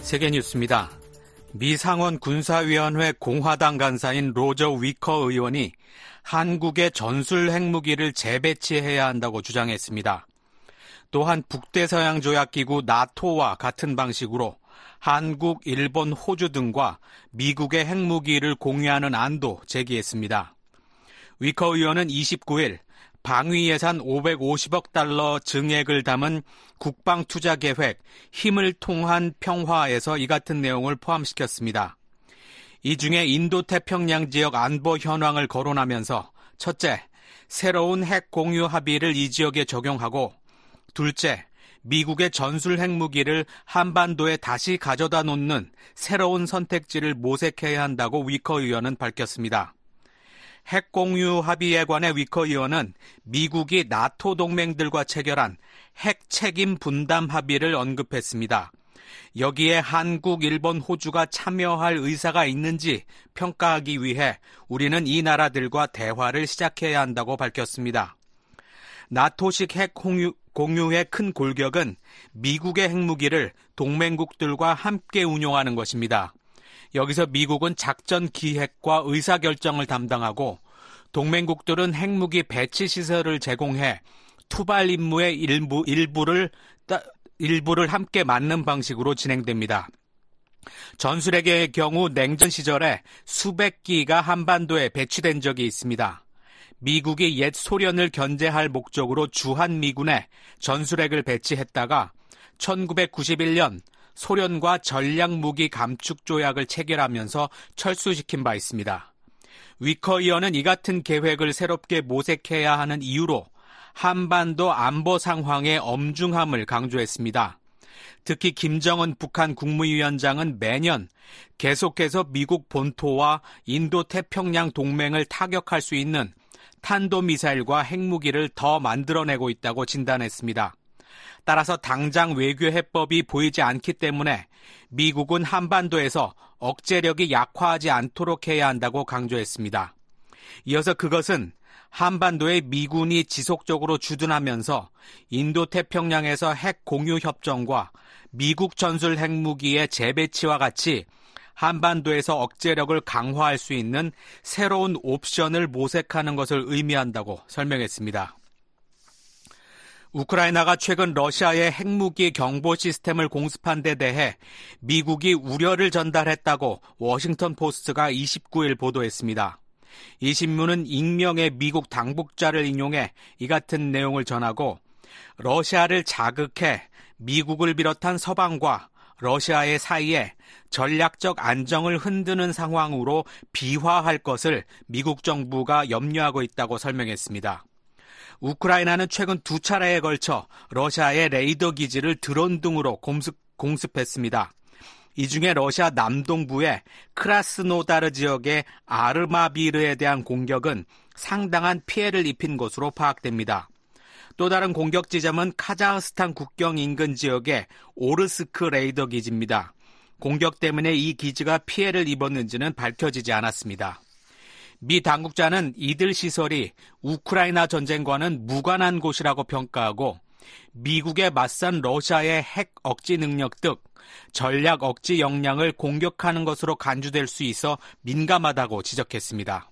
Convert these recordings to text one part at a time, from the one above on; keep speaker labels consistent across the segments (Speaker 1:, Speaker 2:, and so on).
Speaker 1: 세계뉴스입니다. 미 상원 군사위원회 공화당 간사인 로저 위커 의원이 한국의 전술 핵무기를 재배치해야 한다고 주장했습니다. 또한 북대서양조약기구 나토와 같은 방식으로 한국, 일본, 호주 등과 미국의 핵무기를 공유하는 안도 제기했습니다. 위커 의원은 29일 방위 예산 550억 달러 증액을 담은 국방투자계획 힘을 통한 평화에서 이 같은 내용을 포함시켰습니다. 이 중에 인도태평양 지역 안보 현황을 거론하면서 첫째, 새로운 핵 공유 합의를 이 지역에 적용하고 둘째, 미국의 전술 핵무기를 한반도에 다시 가져다 놓는 새로운 선택지를 모색해야 한다고 위커 의원은 밝혔습니다. 핵 공유 합의에 관해 위커 의원은 미국이 나토 동맹들과 체결한 핵 책임 분담 합의를 언급했습니다. 여기에 한국, 일본, 호주가 참여할 의사가 있는지 평가하기 위해 우리는 이 나라들과 대화를 시작해야 한다고 밝혔습니다. 나토식 핵 공유의 큰 골격은 미국의 핵무기를 동맹국들과 함께 운용하는 것입니다. 여기서 미국은 작전 기획과 의사결정을 담당하고 동맹국들은 핵무기 배치 시설을 제공해 투발 임무의 일부를 함께 맡는 방식으로 진행됩니다. 전술핵의 경우 냉전 시절에 수백 기가 한반도에 배치된 적이 있습니다. 미국이 옛 소련을 견제할 목적으로 주한미군에 전술핵을 배치했다가 1991년 소련과 전략무기 감축 조약을 체결하면서 철수시킨 바 있습니다. 위커 의원은 이 같은 계획을 새롭게 모색해야 하는 이유로 한반도 안보 상황의 엄중함을 강조했습니다. 특히 김정은 북한 국무위원장은 매년 계속해서 미국 본토와 인도태평양 동맹을 타격할 수 있는 탄도미사일과 핵무기를 더 만들어내고 있다고 진단했습니다. 따라서 당장 외교해법이 보이지 않기 때문에 미국은 한반도에서 억제력이 약화하지 않도록 해야 한다고 강조했습니다. 이어서 그것은 한반도에 미군이 지속적으로 주둔하면서 인도태평양에서 핵 공유 협정과 미국 전술 핵무기의 재배치와 같이 한반도에서 억제력을 강화할 수 있는 새로운 옵션을 모색하는 것을 의미한다고 설명했습니다. 우크라이나가 최근 러시아의 핵무기 경보 시스템을 공습한 데 대해 미국이 우려를 전달했다고 워싱턴 포스트가 29일 보도했습니다. 이 신문은 익명의 미국 당국자를 인용해 이 같은 내용을 전하고 러시아를 자극해 미국을 비롯한 서방과 러시아의 사이에 전략적 안정을 흔드는 상황으로 비화할 것을 미국 정부가 염려하고 있다고 설명했습니다. 우크라이나는 최근 2차례에 걸쳐 러시아의 레이더 기지를 드론 등으로 공습했습니다. 이 중에 러시아 남동부의 크라스노다르 지역의 아르마비르에 대한 공격은 상당한 피해를 입힌 것으로 파악됩니다. 또 다른 공격 지점은 카자흐스탄 국경 인근 지역의 오르스크 레이더 기지입니다. 공격 때문에 이 기지가 피해를 입었는지는 밝혀지지 않았습니다. 미 당국자는 이들 시설이 우크라이나 전쟁과는 무관한 곳이라고 평가하고 미국에 맞선 러시아의 핵 억지 능력 등 전략 억지 역량을 공격하는 것으로 간주될 수 있어 민감하다고 지적했습니다.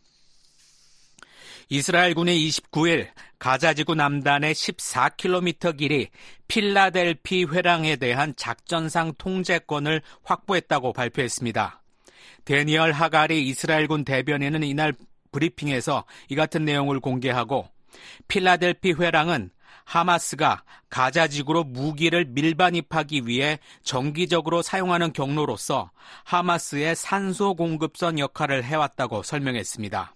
Speaker 1: 이스라엘군이 29일 가자지구 남단의 14km 길이 필라델피 회랑에 대한 작전상 통제권을 확보했다고 발표했습니다. 데니얼 하가리 이스라엘군 대변인은 이날 브리핑에서 이 같은 내용을 공개하고 필라델피 회랑은 하마스가 가자지구로 무기를 밀반입하기 위해 정기적으로 사용하는 경로로서 하마스의 산소 공급선 역할을 해왔다고 설명했습니다.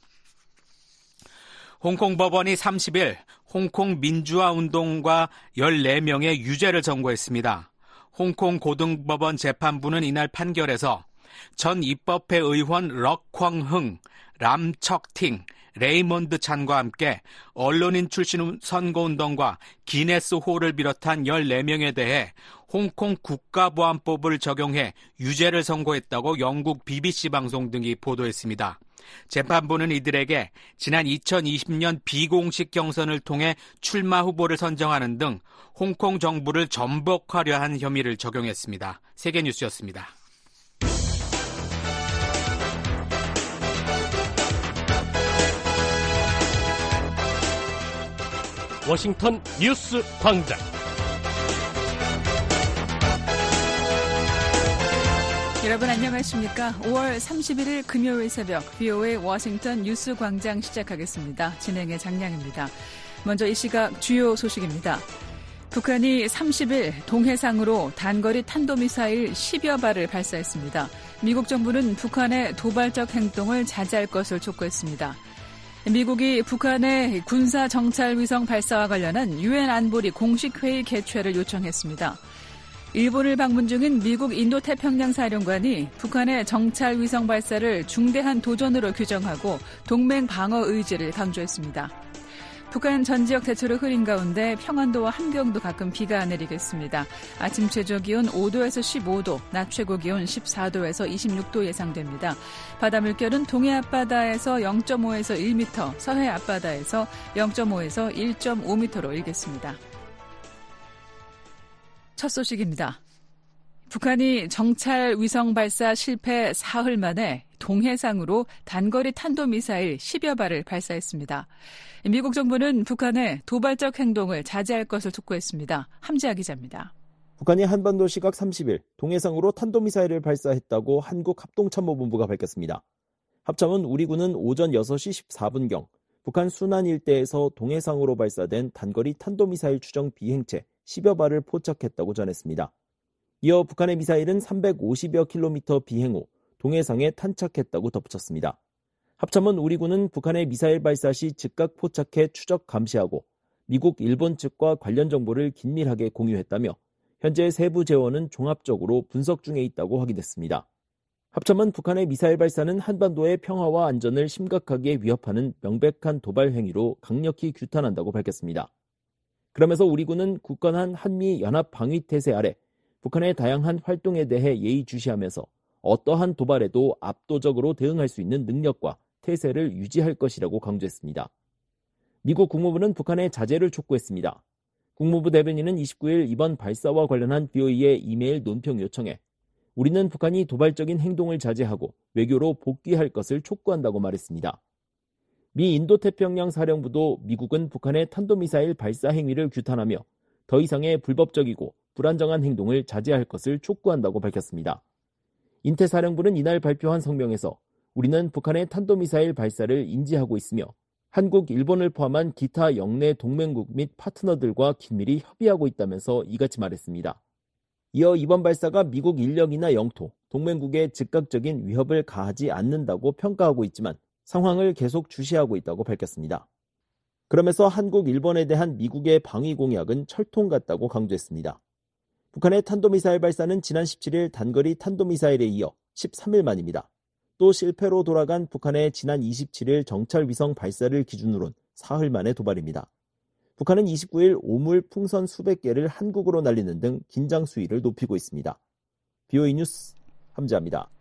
Speaker 1: 홍콩 법원이 30일 홍콩 민주화 운동가 14명의 유죄를 선고했습니다. 홍콩 고등법원 재판부는 이날 판결에서 전 입법회 의원 럭광흥, 람척팅, 레이몬드 찬과 함께 언론인 출신 선거운동가 기네스호를 비롯한 14명에 대해 홍콩 국가보안법을 적용해 유죄를 선고했다고 영국 BBC 방송 등이 보도했습니다. 재판부는 이들에게 지난 2020년 비공식 경선을 통해 출마 후보를 선정하는 등 홍콩 정부를 전복하려 한 혐의를 적용했습니다. 세계뉴스였습니다.
Speaker 2: 워싱턴 뉴스 광장.
Speaker 3: 여러분 안녕하십니까? 5월 31일 금요일 새벽 VOA 워싱턴 뉴스 광장 시작하겠습니다. 진행의 장량입니다. 먼저 이 시각 주요 소식입니다. 북한이 30일 동해상으로 단거리 탄도미사일 10여 발을 발사했습니다. 미국 정부는 북한의 도발적 행동을 자제할 것을 촉구했습니다. 미국이 북한의 군사 정찰 위성 발사와 관련한 유엔 안보리 공식 회의 개최를 요청했습니다. 일본을 방문 중인 미국 인도태평양 사령관이 북한의 정찰 위성 발사를 중대한 도전으로 규정하고 동맹 방어 의지를 강조했습니다. 북한 전 지역 대체로 흐린 가운데 평안도와 함경도 가끔 비가 내리겠습니다. 아침 최저 기온 5도에서 15도, 낮 최고 기온 14도에서 26도 예상됩니다. 바다 물결은 동해 앞바다에서 0.5에서 1m, 서해 앞바다에서 0.5에서 1.5m로 일겠습니다. 첫 소식입니다. 북한이 정찰 위성 발사 실패 사흘 만에 동해상으로 단거리 탄도미사일 10여 발을 발사했습니다. 미국 정부는 북한의 도발적 행동을 자제할 것을 촉구했습니다. 함지아 기자입니다.
Speaker 4: 북한이 한반도 시각 30일 동해상으로 탄도미사일을 발사했다고 한국합동참모본부가 밝혔습니다. 합참은 우리 군은 오전 6시 14분경 북한 순안 일대에서 동해상으로 발사된 단거리 탄도미사일 추정 비행체 10여 발을 포착했다고 전했습니다. 이어 북한의 미사일은 350여 킬로미터 비행 후 동해상에 탄착했다고 덧붙였습니다. 합참은 우리 군은 북한의 미사일 발사 시 즉각 포착해 추적 감시하고 미국, 일본 측과 관련 정보를 긴밀하게 공유했다며 현재 세부 재원은 종합적으로 분석 중에 있다고 확인했습니다. 합참은 북한의 미사일 발사는 한반도의 평화와 안전을 심각하게 위협하는 명백한 도발 행위로 강력히 규탄한다고 밝혔습니다. 그러면서 우리 군은 굳건한 한미 연합 방위 태세 아래 북한의 다양한 활동에 대해 예의주시하면서 어떠한 도발에도 압도적으로 대응할 수 있는 능력과 태세를 유지할 것이라고 강조했습니다. 미국 국무부는 북한의 자제를 촉구했습니다. 국무부 대변인은 29일 이번 발사와 관련한 BOE의 이메일 논평 요청에 우리는 북한이 도발적인 행동을 자제하고 외교로 복귀할 것을 촉구한다고 말했습니다. 미 인도태평양 사령부도 미국은 북한의 탄도미사일 발사 행위를 규탄하며 더 이상의 불법적이고 불안정한 행동을 자제할 것을 촉구한다고 밝혔습니다. 인태사령부는 이날 발표한 성명에서 우리는 북한의 탄도미사일 발사를 인지하고 있으며 한국, 일본을 포함한 기타 영내 동맹국 및 파트너들과 긴밀히 협의하고 있다면서 이같이 말했습니다. 이어 이번 발사가 미국 인력이나 영토, 동맹국에 즉각적인 위협을 가하지 않는다고 평가하고 있지만 상황을 계속 주시하고 있다고 밝혔습니다. 그러면서 한국, 일본에 대한 미국의 방위 공약은 철통 같다고 강조했습니다. 북한의 탄도미사일 발사는 지난 17일 단거리 탄도미사일에 이어 13일 만입니다. 또 실패로 돌아간 북한의 지난 27일 정찰위성 발사를 기준으론 사흘 만의 도발입니다. 북한은 29일 오물 풍선 수백 개를 한국으로 날리는 등 긴장 수위를 높이고 있습니다. BOE 뉴스 함지아입니다.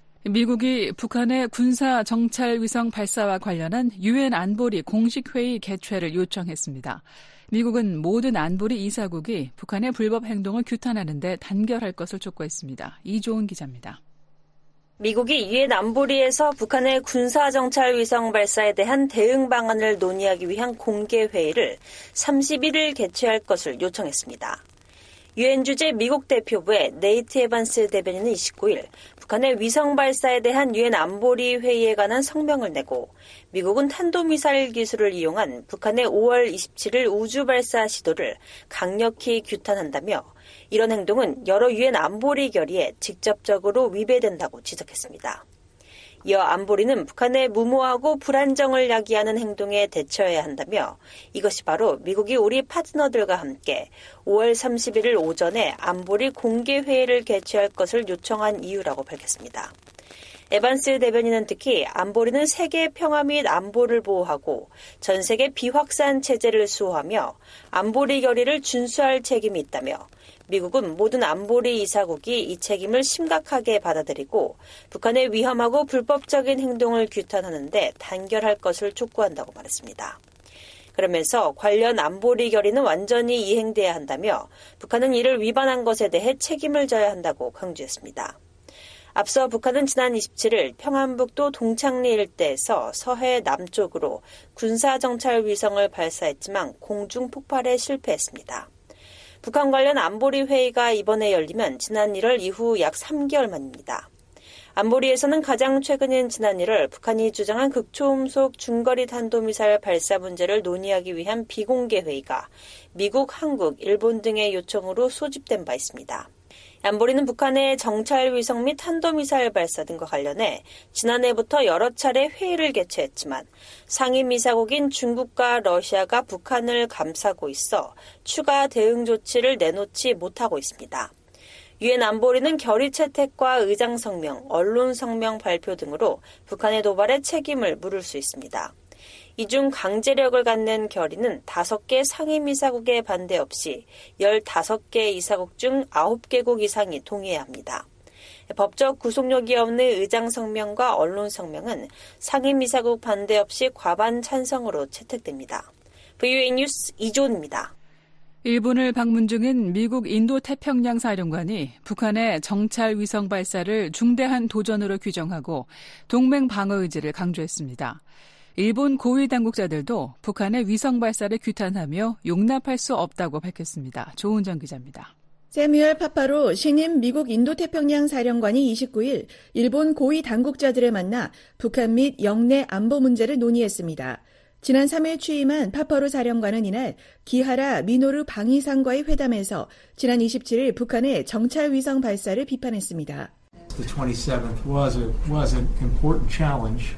Speaker 3: 미국이 북한의 군사 정찰 위성 발사와 관련한 유엔 안보리 공식 회의 개최를 요청했습니다. 미국은 모든 안보리 이사국이 북한의 불법 행동을 규탄하는 데 단결할 것을 촉구했습니다. 이조은 기자입니다.
Speaker 5: 미국이 유엔 안보리에서 북한의 군사정찰 위성 발사에 대한 대응 방안을 논의하기 위한 공개 회의를 31일 개최할 것을 요청했습니다. 유엔 주재 미국 대표부의 네이트 에반스 대변인은 29일 북한의 위성 발사에 대한 유엔 안보리 회의에 관한 성명을 내고 미국은 탄도미사일 기술을 이용한 북한의 5월 27일 우주 발사 시도를 강력히 규탄한다며 이런 행동은 여러 유엔 안보리 결의에 직접적으로 위배된다고 지적했습니다. 이어 안보리는 북한의 무모하고 불안정을 야기하는 행동에 대처해야 한다며 이것이 바로 미국이 우리 파트너들과 함께 5월 31일 오전에 안보리 공개회의를 개최할 것을 요청한 이유라고 밝혔습니다. 에반스 대변인은 특히 안보리는 세계 평화 및 안보를 보호하고 전 세계 비확산 체제를 수호하며 안보리 결의를 준수할 책임이 있다며 미국은 모든 안보리 이사국이 이 책임을 심각하게 받아들이고 북한의 위험하고 불법적인 행동을 규탄하는데 단결할 것을 촉구한다고 말했습니다. 그러면서 관련 안보리 결의는 완전히 이행돼야 한다며 북한은 이를 위반한 것에 대해 책임을 져야 한다고 강조했습니다. 앞서 북한은 지난 27일 평안북도 동창리 일대에서 서해 남쪽으로 군사정찰 위성을 발사했지만 공중 폭발에 실패했습니다. 북한 관련 안보리 회의가 이번에 열리면 지난 1월 이후 약 3개월 만입니다. 안보리에서는 가장 최근인 지난 1월 북한이 주장한 극초음속 중거리 탄도미사일 발사 문제를 논의하기 위한 비공개 회의가 미국, 한국, 일본 등의 요청으로 소집된 바 있습니다. 안보리는 북한의 정찰 위성 및 탄도미사일 발사 등과 관련해 지난해부터 여러 차례 회의를 개최했지만 상임이사국인 중국과 러시아가 북한을 감싸고 있어 추가 대응 조치를 내놓지 못하고 있습니다. 유엔 안보리는 결의 채택과 의장 성명, 언론 성명 발표 등으로 북한의 도발에 책임을 물을 수 있습니다. 이 중 강제력을 갖는 결의는 5개 상임이사국의 반대 없이 15개 이사국 중 9개국 이상이 동의해야 합니다. 법적 구속력이 없는 의장 성명과 언론 성명은 상임이사국 반대 없이 과반 찬성으로 채택됩니다. VOA 뉴스 이조은입니다.
Speaker 3: 일본을 방문 중인 미국 인도태평양 사령관이 북한의 정찰 위성 발사를 중대한 도전으로 규정하고 동맹 방어 의지를 강조했습니다. 일본 고위 당국자들도 북한의 위성 발사를 규탄하며 용납할 수 없다고 밝혔습니다. 조은정 기자입니다.
Speaker 6: 세뮤얼 파파로 신임 미국 인도태평양 사령관이 29일 일본 고위 당국자들을 만나 북한 및 영내 안보 문제를 논의했습니다. 지난 3일 취임한 파파로 사령관은 이날 기하라 미노루 방위상과의 회담에서 지난 27일 북한의 정찰 위성 발사를 비판했습니다.
Speaker 7: The 27th was an important challenge.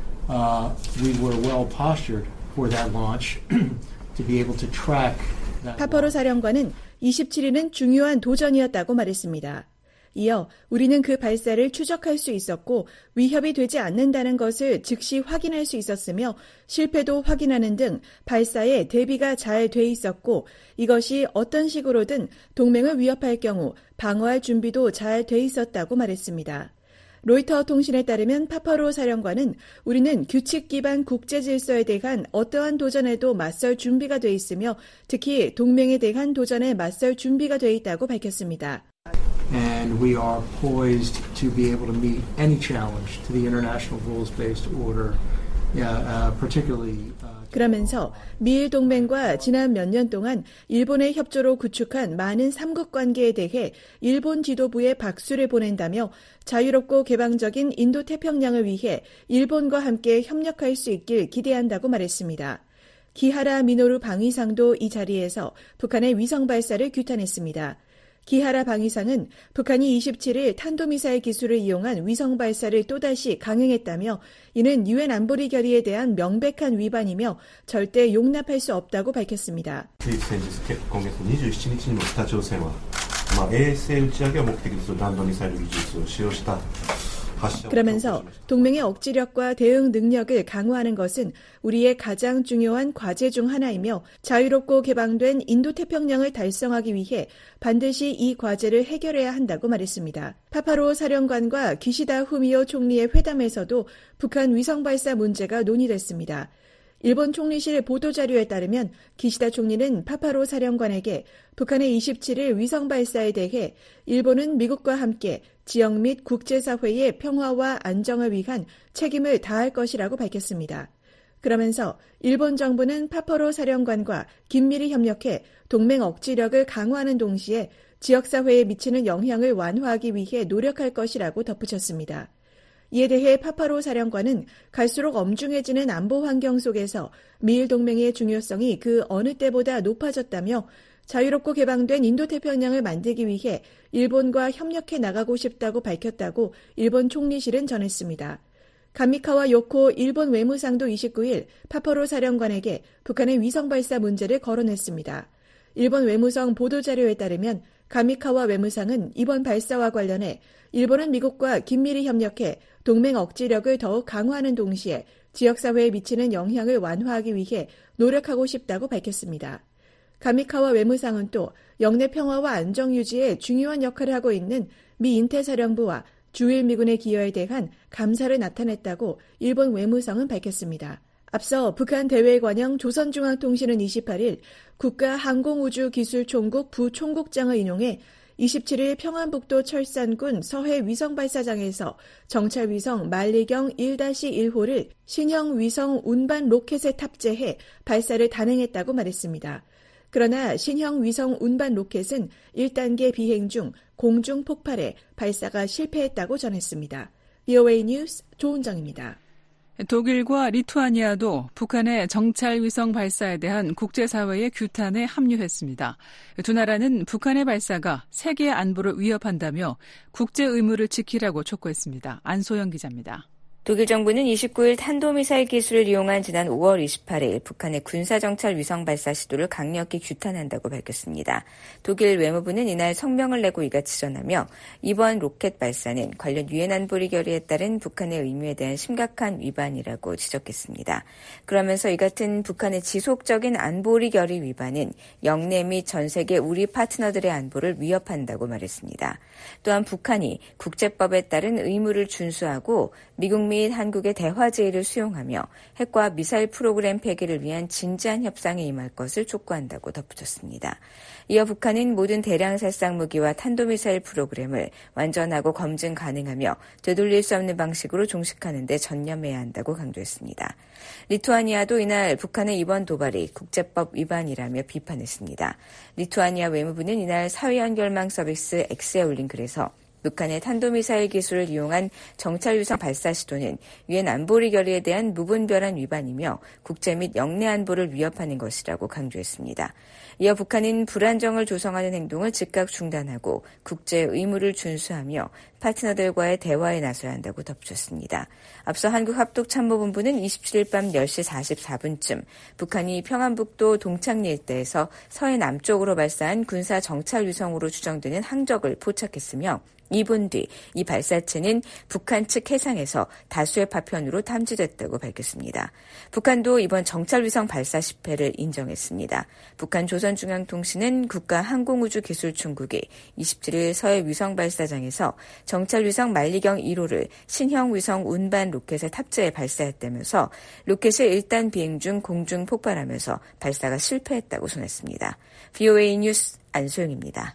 Speaker 7: We were well postured for that launch to be able to track that.
Speaker 6: 파파로 사령관은 27일은 중요한 도전이었다고 말했습니다. 이어 우리는 그 발사를 추적할 수 있었고 위협이 되지 않는다는 것을 즉시 확인할 수 있었으며 실패도 확인하는 등 발사에 대비가 잘 돼 있었고 이것이 어떤 식으로든 동맹을 위협할 경우 방어할 준비도 잘 돼 있었다고 말했습니다. 로이터 통신에 따르면 파파로 사령관은 우리는 규칙 기반 국제 질서에 대한 어떠한 도전에도 맞설 준비가 돼 있으며 특히 동맹에 대한 도전에 맞설 준비가 돼 있다고 밝혔습니다.
Speaker 7: And we are poised to be able to meet any challenge to the international rules-based order, particularly.
Speaker 6: 그러면서 미일 동맹과 지난 몇 년 동안 일본의 협조로 구축한 많은 삼국 관계에 대해 일본 지도부에 박수를 보낸다며 자유롭고 개방적인 인도태평양을 위해 일본과 함께 협력할 수 있길 기대한다고 말했습니다. 기하라 미노루 방위상도 이 자리에서 북한의 위성 발사를 규탄했습니다. 기하라 방위상은 북한이 27일 탄도미사일 기술을 이용한 위성 발사를 또다시 강행했다며 이는 유엔 안보리 결의에 대한 명백한 위반이며 절대 용납할 수 없다고 밝혔습니다. 그러면서 동맹의 억지력과 대응 능력을 강화하는 것은 우리의 가장 중요한 과제 중 하나이며 자유롭고 개방된 인도태평양을 달성하기 위해 반드시 이 과제를 해결해야 한다고 말했습니다. 파파로 사령관과 기시다 후미오 총리의 회담에서도 북한 위성 발사 문제가 논의됐습니다. 일본 총리실 보도자료에 따르면 기시다 총리는 파파로 사령관에게 북한의 27일 위성 발사에 대해 일본은 미국과 함께 지역 및 국제사회의 평화와 안정을 위한 책임을 다할 것이라고 밝혔습니다. 그러면서 일본 정부는 파파로 사령관과 긴밀히 협력해 동맹 억지력을 강화하는 동시에 지역사회에 미치는 영향을 완화하기 위해 노력할 것이라고 덧붙였습니다. 이에 대해 파파로 사령관은 갈수록 엄중해지는 안보 환경 속에서 미일 동맹의 중요성이 그 어느 때보다 높아졌다며 자유롭고 개방된 인도태평양을 만들기 위해 일본과 협력해 나가고 싶다고 밝혔다고 일본 총리실은 전했습니다. 감미카와 요코 일본 외무상도 29일 파파로 사령관에게 북한의 위성 발사 문제를 거론했습니다. 일본 외무성 보도자료에 따르면 감미카와 외무상은 이번 발사와 관련해 일본은 미국과 긴밀히 협력해 동맹 억지력을 더욱 강화하는 동시에 지역사회에 미치는 영향을 완화하기 위해 노력하고 싶다고 밝혔습니다. 가미카와 외무상은 또 영내 평화와 안정 유지에 중요한 역할을 하고 있는 미 인태사령부와 주일 미군의 기여에 대한 감사를 나타냈다고 일본 외무성은 밝혔습니다. 앞서 북한 대외관영 조선중앙통신은 28일 국가항공우주기술총국 부총국장을 인용해 27일 평안북도 철산군 서해 위성발사장에서 정찰위성 만리경 1-1호를 신형 위성 운반 로켓에 탑재해 발사를 단행했다고 말했습니다. 그러나 신형 위성 운반 로켓은 1단계 비행 중 공중 폭발해 발사가 실패했다고 전했습니다. VOA 뉴스 조은정입니다.
Speaker 3: 독일과 리투아니아도 북한의 정찰 위성 발사에 대한 국제사회의 규탄에 합류했습니다. 두 나라는 북한의 발사가 세계 안보를 위협한다며 국제 의무를 지키라고 촉구했습니다. 안소영 기자입니다.
Speaker 8: 독일 정부는 29일 탄도미사일 기술을 이용한 지난 5월 28일 북한의 군사정찰 위성 발사 시도를 강력히 규탄한다고 밝혔습니다. 독일 외무부는 이날 성명을 내고 이같이 전하며 이번 로켓 발사는 관련 유엔 안보리 결의에 따른 북한의 의무에 대한 심각한 위반이라고 지적했습니다. 그러면서 이 같은 북한의 지속적인 안보리 결의 위반은 영내 및 전 세계 우리 파트너들의 안보를 위협한다고 말했습니다. 또한 북한이 국제법에 따른 의무를 준수하고 미국 및 한국의 대화 제의를 수용하며 핵과 미사일 프로그램 폐기를 위한 진지한 협상에 임할 것을 촉구한다고 덧붙였습니다. 이어 북한은 모든 대량 살상 무기와 탄도미사일 프로그램을 완전하고 검증 가능하며 되돌릴 수 없는 방식으로 종식하는 데 전념해야 한다고 강조했습니다. 리투아니아도 이날 북한의 이번 도발이 국제법 위반이라며 비판했습니다. 리투아니아 외무부는 이날 사회연결망 서비스 X에 올린 글에서 북한의 탄도미사일 기술을 이용한 정찰위성 발사 시도는 유엔 안보리 결의에 대한 무분별한 위반이며 국제 및 영내 안보를 위협하는 것이라고 강조했습니다. 이어 북한은 불안정을 조성하는 행동을 즉각 중단하고 국제 의무를 준수하며 파트너들과의 대화에 나서야 한다고 덧붙였습니다. 앞서 한국합동참모본부는 27일 밤 10시 44분쯤 북한이 평안북도 동창리 일대에서 서해 남쪽으로 발사한 군사 정찰 위성으로 추정되는 항적을 포착했으며 2분 뒤 이 발사체는 북한 측 해상에서 다수의 파편으로 탐지됐다고 밝혔습니다. 북한도 이번 정찰위성 발사 실패를 인정했습니다. 북한 조선중앙통신은 국가항공우주기술총국이 27일 서해 위성발사장에서 정찰위성 만리경 1호를 신형 위성 운반 로켓에 탑재해 발사했다면서 로켓이 1단 비행 중 공중 폭발하면서 발사가 실패했다고 전했습니다. VOA 뉴스 안소영입니다.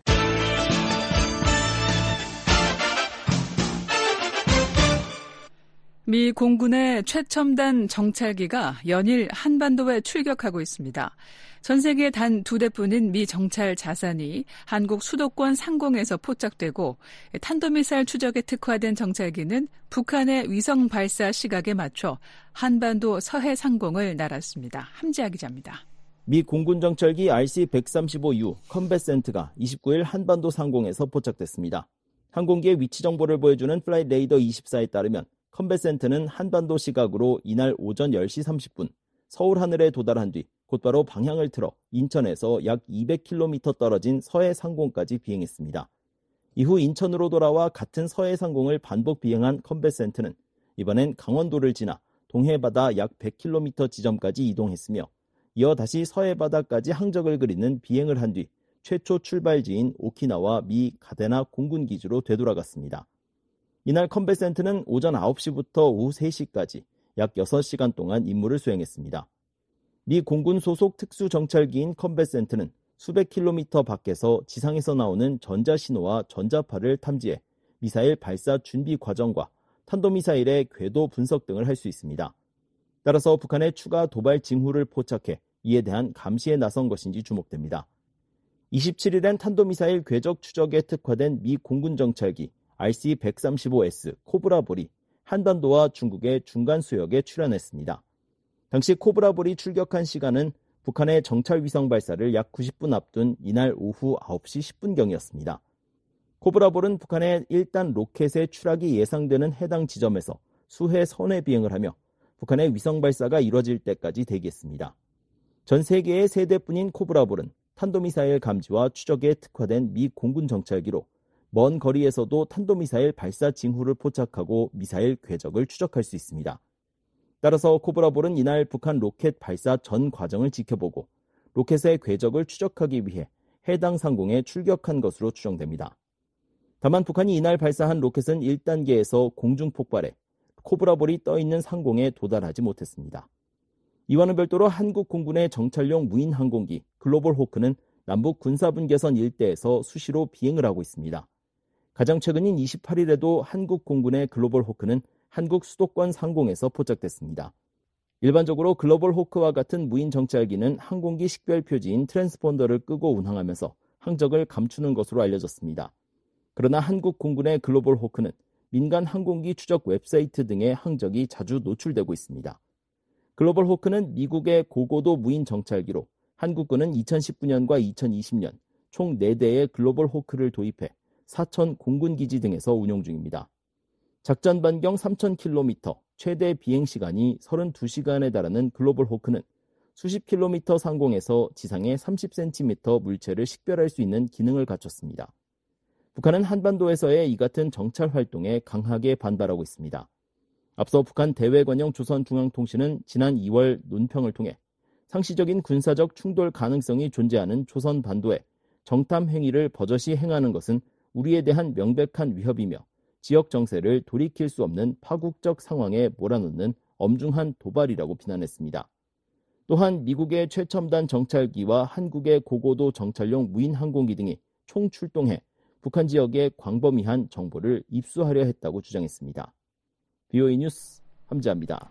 Speaker 3: 미 공군의 최첨단 정찰기가 연일 한반도에 출격하고 있습니다. 전 세계 단 2대뿐인 미 정찰 자산이 한국 수도권 상공에서 포착되고 탄도미사일 추적에 특화된 정찰기는 북한의 위성 발사 시각에 맞춰 한반도 서해 상공을 날았습니다. 함지아 기자입니다.
Speaker 4: 미 공군 정찰기 RC-135U 컴뱃센트가 29일 한반도 상공에서 포착됐습니다. 항공기의 위치 정보를 보여주는 플라잇 레이더 24에 따르면 컴뱃센트는 한반도 시각으로 이날 오전 10시 30분 서울 하늘에 도달한 뒤 곧바로 방향을 틀어 인천에서 약 200km 떨어진 서해 상공까지 비행했습니다. 이후 인천으로 돌아와 같은 서해 상공을 반복 비행한 컴뱃센트는 이번엔 강원도를 지나 동해바다 약 100km 지점까지 이동했으며 이어 다시 서해바다까지 항적을 그리는 비행을 한 뒤 최초 출발지인 오키나와 미 가데나 공군기지로 되돌아갔습니다. 이날 컴뱃센트는 오전 9시부터 오후 3시까지 약 6시간 동안 임무를 수행했습니다. 미 공군 소속 특수정찰기인 컴뱃센트는 수백 킬로미터 밖에서 지상에서 나오는 전자신호와 전자파를 탐지해 미사일 발사 준비 과정과 탄도미사일의 궤도 분석 등을 할 수 있습니다. 따라서 북한의 추가 도발 징후를 포착해 이에 대한 감시에 나선 것인지 주목됩니다. 27일엔 탄도미사일 궤적 추적에 특화된 미 공군 정찰기 RC-135S 코브라볼이 한반도와 중국의 중간 수역에 출현했습니다. 당시 코브라볼이 출격한 시간은 북한의 정찰 위성 발사를 약 90분 앞둔 이날 오후 9시 10분경이었습니다. 코브라볼은 북한의 1단 로켓의 추락이 예상되는 해당 지점에서 수해 선회 비행을 하며 북한의 위성 발사가 이뤄질 때까지 대기했습니다. 전 세계의 3대뿐인 코브라볼은 탄도미사일 감지와 추적에 특화된 미 공군 정찰기로 먼 거리에서도 탄도미사일 발사 징후를 포착하고 미사일 궤적을 추적할 수 있습니다. 따라서 코브라볼은 이날 북한 로켓 발사 전 과정을 지켜보고 로켓의 궤적을 추적하기 위해 해당 상공에 출격한 것으로 추정됩니다. 다만 북한이 이날 발사한 로켓은 1단계에서 공중 폭발해 코브라볼이 떠있는 상공에 도달하지 못했습니다. 이와는 별도로 한국 공군의 정찰용 무인 항공기 글로벌 호크는 남북 군사분계선 일대에서 수시로 비행을 하고 있습니다. 가장 최근인 28일에도 한국 공군의 글로벌 호크는 한국 수도권 상공에서 포착됐습니다. 일반적으로 글로벌 호크와 같은 무인 정찰기는 항공기 식별 표지인 트랜스폰더를 끄고 운항하면서 항적을 감추는 것으로 알려졌습니다. 그러나 한국 공군의 글로벌 호크는 민간 항공기 추적 웹사이트 등의 항적이 자주 노출되고 있습니다. 글로벌 호크는 미국의 고고도 무인 정찰기로 한국군은 2019년과 2020년 총 4대의 글로벌 호크를 도입해 사천 공군기지 등에서 운용 중입니다. 작전 반경 3,000km, 최대 비행시간이 32시간에 달하는 글로벌 호크는 수십 킬로미터 상공에서 지상의 30cm 물체를 식별할 수 있는 기능을 갖췄습니다. 북한은 한반도에서의 이 같은 정찰 활동에 강하게 반발하고 있습니다. 앞서 북한 대외관영 조선중앙통신은 지난 2월 논평을 통해 상시적인 군사적 충돌 가능성이 존재하는 조선반도에 정탐 행위를 버젓이 행하는 것은 우리에 대한 명백한 위협이며 지역 정세를 돌이킬 수 없는 파국적 상황에 몰아넣는 엄중한 도발이라고 비난했습니다. 또한 미국의 최첨단 정찰기와 한국의 고고도 정찰용 무인 항공기 등이 총출동해 북한 지역의 광범위한 정보를 입수하려 했다고 주장했습니다. BOE 뉴스 함지아입니다.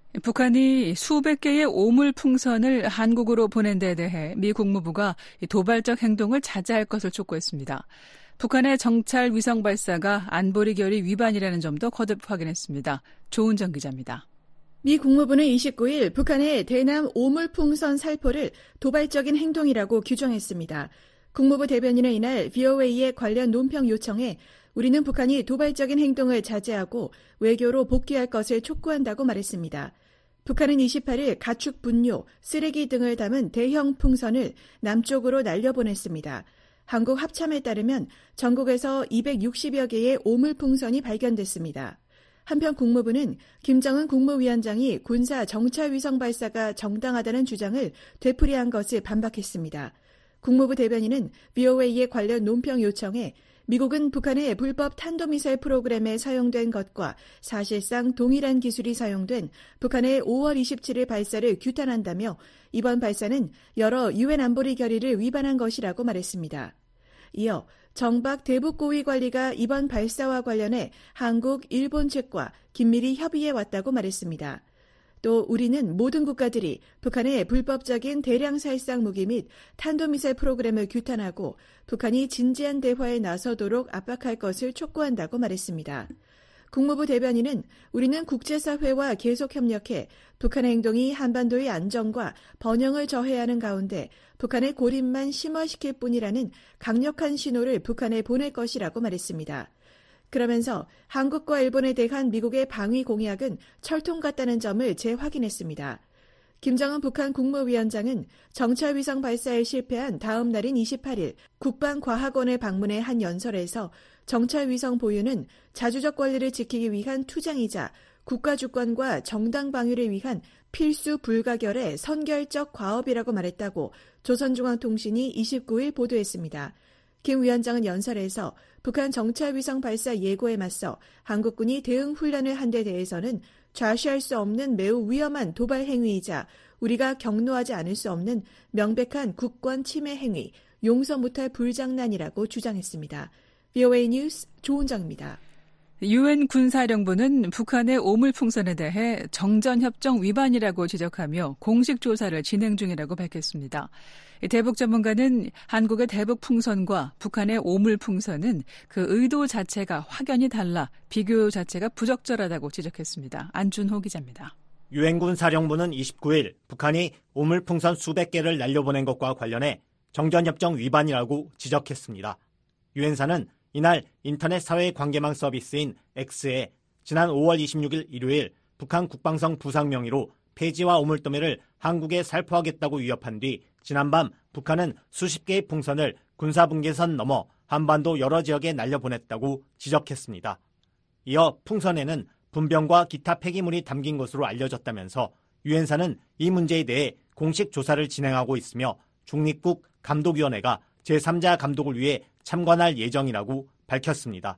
Speaker 3: 북한이 수백 개의 오물풍선을 한국으로 보낸 데 대해 미 국무부가 도발적 행동을 자제할 것을 촉구했습니다. 북한의 정찰 위성 발사가 안보리 결의 위반이라는 점도 거듭 확인했습니다. 조은정 기자입니다.
Speaker 6: 미 국무부는 29일 북한의 대남 오물풍선 살포를 도발적인 행동이라고 규정했습니다. 국무부 대변인은 이날 VOA의 관련 논평 요청에 우리는 북한이 도발적인 행동을 자제하고 외교로 복귀할 것을 촉구한다고 말했습니다. 북한은 28일 가축 분뇨, 쓰레기 등을 담은 대형 풍선을 남쪽으로 날려보냈습니다. 한국 합참에 따르면 전국에서 260여 개의 오물풍선이 발견됐습니다. 한편 국무부는 김정은 국무위원장이 군사 정찰위성 발사가 정당하다는 주장을 되풀이한 것을 반박했습니다. 국무부 대변인은 VOA의 관련 논평 요청에 미국은 북한의 불법 탄도미사일 프로그램에 사용된 것과 사실상 동일한 기술이 사용된 북한의 5월 27일 발사를 규탄한다며 이번 발사는 여러 유엔 안보리 결의를 위반한 것이라고 말했습니다. 이어 정박 대북고위관리가 이번 발사와 관련해 한국, 일본 측과 긴밀히 협의해 왔다고 말했습니다. 또 우리는 모든 국가들이 북한의 불법적인 대량 살상 무기 및 탄도미사일 프로그램을 규탄하고 북한이 진지한 대화에 나서도록 압박할 것을 촉구한다고 말했습니다. 국무부 대변인은 우리는 국제사회와 계속 협력해 북한의 행동이 한반도의 안정과 번영을 저해하는 가운데 북한의 고립만 심화시킬 뿐이라는 강력한 신호를 북한에 보낼 것이라고 말했습니다. 그러면서 한국과 일본에 대한 미국의 방위 공약은 철통 같다는 점을 재확인했습니다. 김정은 북한 국무위원장은 정찰위성 발사에 실패한 다음 날인 28일 국방과학원을 방문해 한 연설에서 정찰위성 보유는 자주적 권리를 지키기 위한 투쟁이자 국가 주권과 정당 방위를 위한 필수 불가결의 선결적 과업이라고 말했다고 조선중앙통신이 29일 보도했습니다. 김 위원장은 연설에서 북한 정찰위성 발사 예고에 맞서 한국군이 대응 훈련을 한 데 대해서는 좌시할 수 없는 매우 위험한 도발 행위이자 우리가 경로하지 않을 수 없는 명백한 국권 침해 행위, 용서 못할 불장난이라고 주장했습니다. VOA 뉴스 조은정입니다.
Speaker 3: 유엔 군사령부는 북한의 오물풍선에 대해 정전협정 위반이라고 지적하며 공식 조사를 진행 중이라고 밝혔습니다. 대북 전문가는 한국의 대북풍선과 북한의 오물풍선은 그 의도 자체가 확연히 달라 비교 자체가 부적절하다고 지적했습니다. 안준호 기자입니다.
Speaker 9: 유엔군 사령부는 29일 북한이 오물풍선 수백 개를 날려보낸 것과 관련해 정전협정 위반이라고 지적했습니다. 유엔사는 이날 인터넷 사회 관계망 서비스인 X에 지난 5월 26일 일요일 북한 국방성 부상 명의로 폐지와 오물더미를 한국에 살포하겠다고 위협한 뒤 지난밤 북한은 수십 개의 풍선을 군사분계선 넘어 한반도 여러 지역에 날려보냈다고 지적했습니다. 이어 풍선에는 분병과 기타 폐기물이 담긴 것으로 알려졌다면서 유엔사는 이 문제에 대해 공식 조사를 진행하고 있으며 중립국 감독위원회가 제3자 감독을 위해 참관할 예정이라고 밝혔습니다.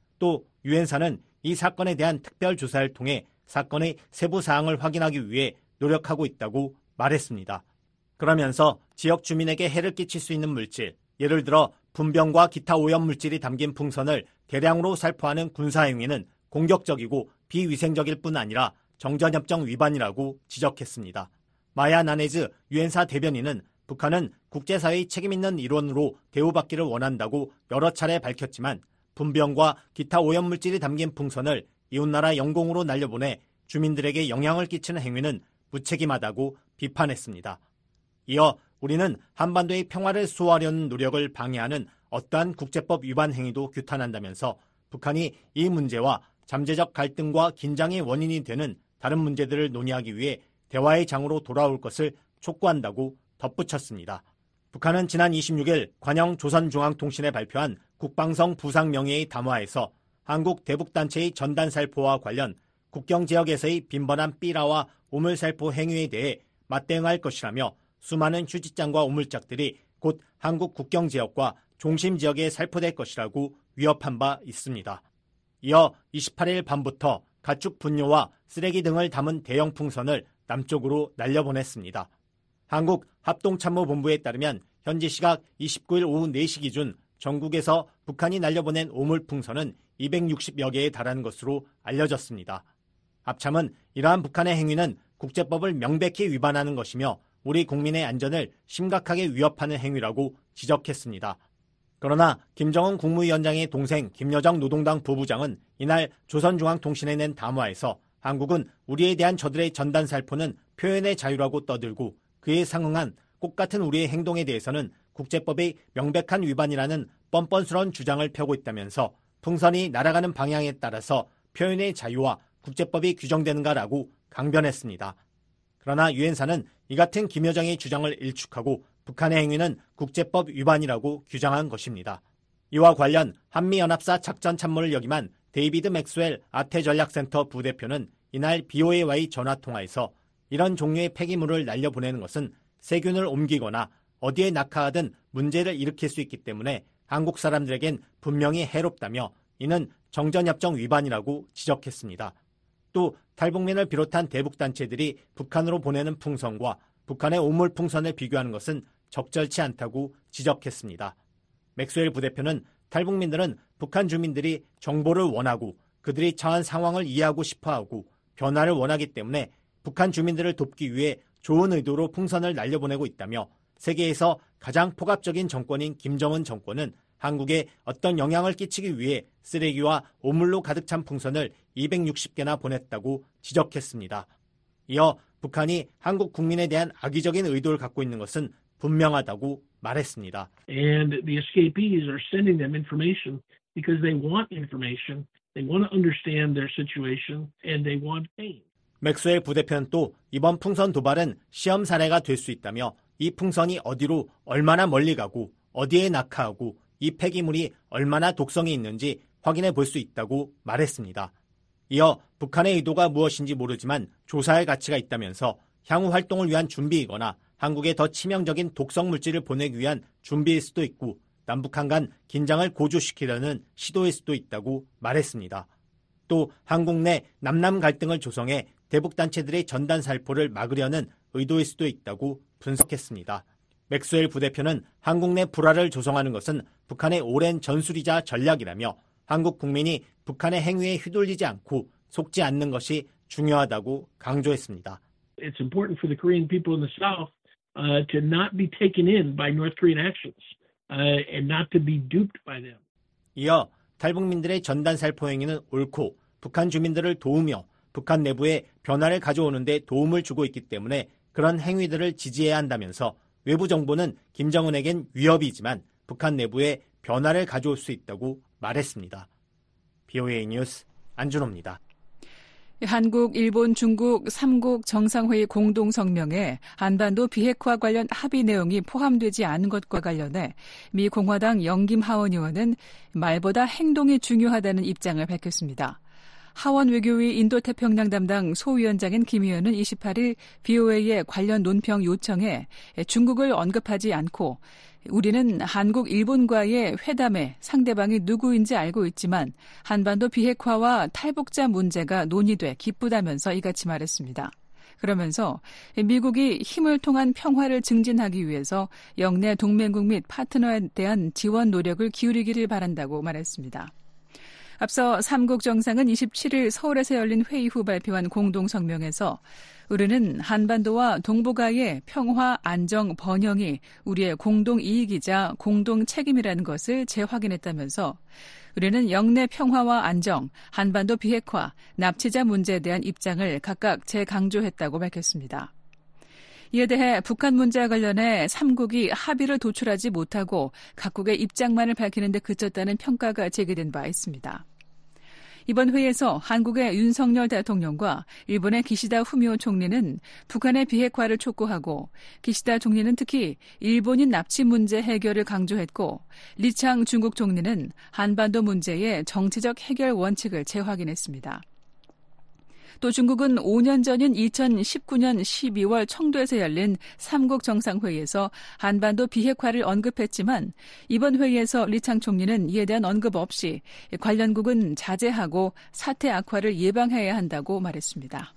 Speaker 9: 또 유엔사는 이 사건에 대한 특별 조사를 통해 사건의 세부 사항을 확인하기 위해 노력하고 있다고 말했습니다. 그러면서 지역 주민에게 해를 끼칠 수 있는 물질, 예를 들어 분병과 기타 오염 물질이 담긴 풍선을 대량으로 살포하는 군사행위는 공격적이고 비위생적일 뿐 아니라 정전협정 위반이라고 지적했습니다. 마야 나네즈 유엔사 대변인은 북한은 국제사회의 책임있는 일원으로 대우받기를 원한다고 여러 차례 밝혔지만 분병과 기타 오염물질이 담긴 풍선을 이웃나라 영공으로 날려보내 주민들에게 영향을 끼치는 행위는 무책임하다고 비판했습니다. 이어 우리는 한반도의 평화를 수호하려는 노력을 방해하는 어떠한 국제법 위반 행위도 규탄한다면서 북한이 이 문제와 잠재적 갈등과 긴장의 원인이 되는 다른 문제들을 논의하기 위해 대화의 장으로 돌아올 것을 촉구한다고 덧붙였습니다. 북한은 지난 26일 관영 조선중앙통신에 발표한 국방성 부상 명예의 담화에서 한국 대북단체의 전단살포와 관련 국경지역에서의 빈번한 삐라와 오물살포 행위에 대해 맞대응할 것이라며 수많은 휴지장과 오물짝들이 곧 한국 국경지역과 중심지역에 살포될 것이라고 위협한 바 있습니다. 이어 28일 밤부터 가축 분뇨와 쓰레기 등을 담은 대형 풍선을 남쪽으로 날려보냈습니다. 한국 합동참모본부에 따르면 현지 시각 29일 오후 4시 기준 전국에서 북한이 날려보낸 오물풍선은 260여 개에 달하는 것으로 알려졌습니다. 합참은 이러한 북한의 행위는 국제법을 명백히 위반하는 것이며 우리 국민의 안전을 심각하게 위협하는 행위라고 지적했습니다. 그러나 김정은 국무위원장의 동생 김여정 노동당 부부장은 이날 조선중앙통신에 낸 담화에서 한국은 우리에 대한 저들의 전단살포는 표현의 자유라고 떠들고 그에 상응한 꽃같은 우리의 행동에 대해서는 국제법의 명백한 위반이라는 뻔뻔스러운 주장을 펴고 있다면서 풍선이 날아가는 방향에 따라서 표현의 자유와 국제법이 규정되는가라고 강변했습니다. 그러나 유엔사는 이 같은 김여정의 주장을 일축하고 북한의 행위는 국제법 위반이라고 규정한 것입니다. 이와 관련 한미연합사 작전참모를 역임한 데이비드 맥스웰 아태전략센터 부대표는 이날 BOA와의 전화통화에서 이런 종류의 폐기물을 날려보내는 것은 세균을 옮기거나 어디에 낙하하든 문제를 일으킬 수 있기 때문에 한국 사람들에겐 분명히 해롭다며 이는 정전협정 위반이라고 지적했습니다. 또 탈북민을 비롯한 대북단체들이 북한으로 보내는 풍선과 북한의 오물풍선을 비교하는 것은 적절치 않다고 지적했습니다. 맥스웰 부대표는 탈북민들은 북한 주민들이 정보를 원하고 그들이 처한 상황을 이해하고 싶어하고 변화를 원하기 때문에 북한 주민들을 돕기 위해 좋은 의도로 풍선을 날려보내고 있다며 세계에서 가장 폭압적인 정권인 김정은 정권은 한국에 어떤 영향을 끼치기 위해 쓰레기와 오물로 가득 찬 풍선을 260개나 보냈다고 지적했습니다. 이어 북한이 한국 국민에 대한 악의적인 의도를 갖고 있는 것은 분명하다고 말했습니다.
Speaker 10: And the escapees are sending them information because they want information. They want to understand their situation and they want aid.
Speaker 9: 맥스웰 부대표는 또 이번 풍선 도발은 시험 사례가 될 수 있다며 이 풍선이 어디로 얼마나 멀리 가고 어디에 낙하하고 이 폐기물이 얼마나 독성이 있는지 확인해 볼 수 있다고 말했습니다. 이어 북한의 의도가 무엇인지 모르지만 조사할 가치가 있다면서 향후 활동을 위한 준비이거나 한국에 더 치명적인 독성 물질을 보내기 위한 준비일 수도 있고 남북한 간 긴장을 고조시키려는 시도일 수도 있다고 말했습니다. 또 한국 내 남남 갈등을 조성해 대북단체들의 전단 살포를 막으려는 의도일 수도 있다고 분석했습니다. 맥스웰 부대표는 한국 내 불화를 조성하는 것은 북한의 오랜 전술이자 전략이라며 한국 국민이 북한의 행위에 휘둘리지 않고 속지 않는 것이 중요하다고 강조했습니다.
Speaker 10: It's important for the Korean people in the South to not be taken in by North Korean actions and not to be duped by them.
Speaker 9: 이어 탈북민들의 전단 살포 행위는 옳고 북한 주민들을 도우며 북한 내부에 변화를 가져오는 데 도움을 주고 있기 때문에 그런 행위들을 지지해야 한다면서 외부 정보는 김정은에겐 위협이지만 북한 내부에 변화를 가져올 수 있다고 말했습니다. BOA 뉴스 안준호입니다.
Speaker 3: 한국, 일본, 중국 3국 정상회의 공동성명에 한반도 비핵화 관련 합의 내용이 포함되지 않은 것과 관련해 미 공화당 영김 하원 의원은 말보다 행동이 중요하다는 입장을 밝혔습니다. 하원 외교위 인도태평양 담당 소위원장인 김 의원은 28일 BOA의 관련 논평 요청에 중국을 언급하지 않고 우리는 한국, 일본과의 회담에 상대방이 누구인지 알고 있지만 한반도 비핵화와 탈북자 문제가 논의돼 기쁘다면서 이같이 말했습니다. 그러면서 미국이 힘을 통한 평화를 증진하기 위해서 영내 동맹국 및 파트너에 대한 지원 노력을 기울이기를 바란다고 말했습니다. 앞서 3국 정상은 27일 서울에서 열린 회의 후 발표한 공동성명에서 우리는 한반도와 동북아의 평화, 안정, 번영이 우리의 공동 이익이자 공동 책임이라는 것을 재확인했다면서 우리는 영내 평화와 안정, 한반도 비핵화, 납치자 문제에 대한 입장을 각각 재강조했다고 밝혔습니다. 이에 대해 북한 문제와 관련해 3국이 합의를 도출하지 못하고 각국의 입장만을 밝히는 데 그쳤다는 평가가 제기된 바 있습니다. 이번 회의에서 한국의 윤석열 대통령과 일본의 기시다 후미오 총리는 북한의 비핵화를 촉구하고 기시다 총리는 특히 일본인 납치 문제 해결을 강조했고 리창 중국 총리는 한반도 문제의 정치적 해결 원칙을 재확인했습니다. 또 중국은 5년 전인 2019년 12월 청도에서 열린 3국 정상회의에서 한반도 비핵화를 언급했지만 이번 회의에서 리창 총리는 이에 대한 언급 없이 관련국은 자제하고 사태 악화를 예방해야 한다고 말했습니다.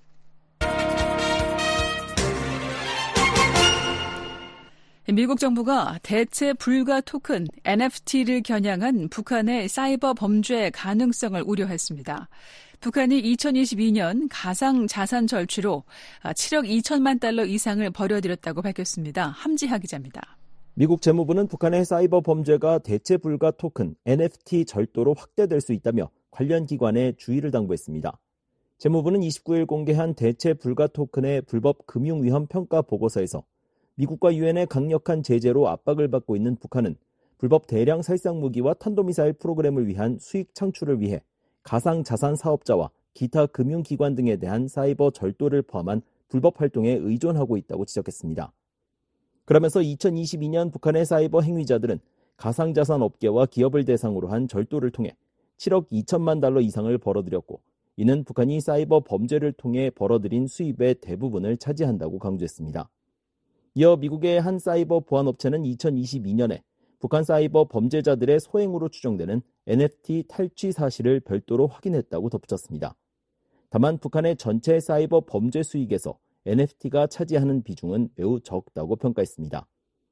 Speaker 3: 미국 정부가 대체 불가 토큰 NFT를 겨냥한 북한의 사이버 범죄 가능성을 우려했습니다. 북한이 2022년 가상 자산 절취로 7억 2천만 달러 이상을 벌여들였다고 밝혔습니다. 함지하 기자입니다.
Speaker 4: 미국 재무부는 북한의 사이버 범죄가 대체 불가 토큰 NFT 절도로 확대될 수 있다며 관련 기관에 주의를 당부했습니다. 재무부는 29일 공개한 대체 불가 토큰의 불법 금융 위험 평가 보고서에서 미국과 유엔의 강력한 제재로 압박을 받고 있는 북한은 불법 대량 살상 무기와 탄도미사일 프로그램을 위한 수익 창출을 위해 가상자산 사업자와 기타 금융기관 등에 대한 사이버 절도를 포함한 불법 활동에 의존하고 있다고 지적했습니다. 그러면서 2022년 북한의 사이버 행위자들은 가상자산 업계와 기업을 대상으로 한 절도를 통해 7억 2천만 달러 이상을 벌어들였고 이는 북한이 사이버 범죄를 통해 벌어들인 수입의 대부분을 차지한다고 강조했습니다. 이어 미국의 한 사이버 보안업체는 2022년에 북한 사이버 범죄자들의 소행으로 추정되는 NFT 탈취 사실을 별도로 확인했다고 덧붙였습니다. 다만 북한의 전체 사이버 범죄 수익에서 NFT가 차지하는 비중은 매우 적다고 평가했습니다.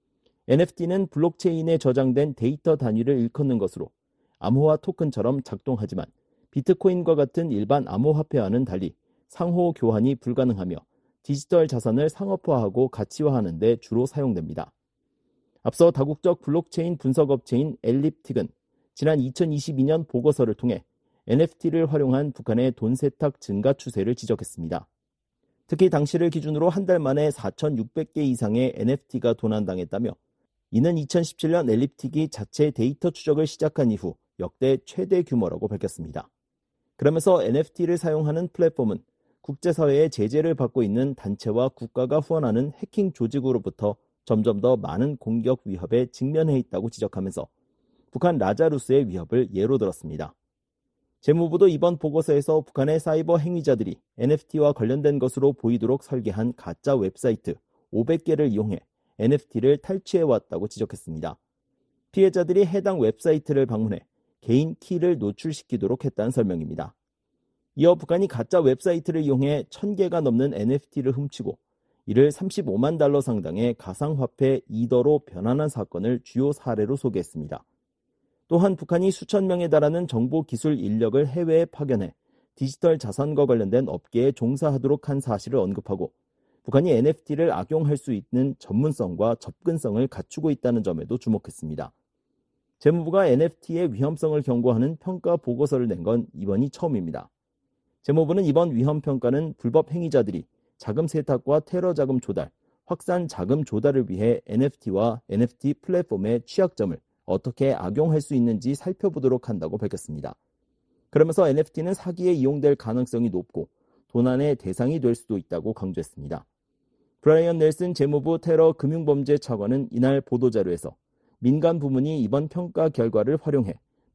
Speaker 4: NFT는 블록체인에 저장된 데이터 단위를 일컫는 것으로 암호화 토큰처럼 작동하지만 비트코인과 같은 일반 암호화폐와는 달리 상호 교환이 불가능하며 디지털 자산을 상업화하고 가치화하는 데 주로 사용됩니다. 앞서 다국적 블록체인 분석업체인 엘립틱은 지난 2022년 보고서를 통해 NFT를 활용한 북한의 돈 세탁 증가 추세를 지적했습니다. 특히 당시를 기준으로 한 달 만에 4,600개 이상의 NFT가 도난당했다며 이는 2017년 엘립틱이 자체 데이터 추적을 시작한 이후 역대 최대 규모라고 밝혔습니다. 그러면서 NFT를 사용하는 플랫폼은 국제사회의 제재를 받고 있는 단체와 국가가 후원하는 해킹 조직으로부터 점점 더 많은 공격 위협에 직면해 있다고 지적하면서 북한 라자루스의 위협을 예로 들었습니다. 재무부도 이번 보고서에서 북한의 사이버 행위자들이 NFT와 관련된 것으로 보이도록 설계한 가짜 웹사이트 500개를 이용해 NFT를 탈취해왔다고 지적했습니다. 피해자들이 해당 웹사이트를 방문해 개인 키를 노출시키도록 했다는 설명입니다. 이어 북한이 가짜 웹사이트를 이용해 1,000개가 넘는 NFT를 훔치고 이를 35만 달러 상당의 가상화폐 이더로 변환한 사건을 주요 사례로 소개했습니다. 또한 북한이 수천 명에 달하는 정보기술 인력을 해외에 파견해 디지털 자산과 관련된 업계에 종사하도록 한 사실을 언급하고 북한이 NFT를 악용할 수 있는 전문성과 접근성을 갖추고 있다는 점에도 주목했습니다. 재무부가 NFT의 위험성을 경고하는 평가 보고서를 낸 건 이번이 처음입니다. 재무부는 이번 위험 평가는 불법 행위자들이 자금 세탁과 테러 자금 조달, 확산 자금 조달을 위해 NFT와 NFT 플랫폼의 취약점을 어떻게 악용할 수 있는지 살펴보도록 한다고 밝혔습니다. 그러면서 NFT는 사기에 이용될 가능성이 높고 도난의 대상이 될 수도 있다고 강조했습니다. 브라이언 넬슨 재무부 테러 금융범죄 차관은 이날 보도자료에서 민간 부문이 이번 평가 결과를 활용해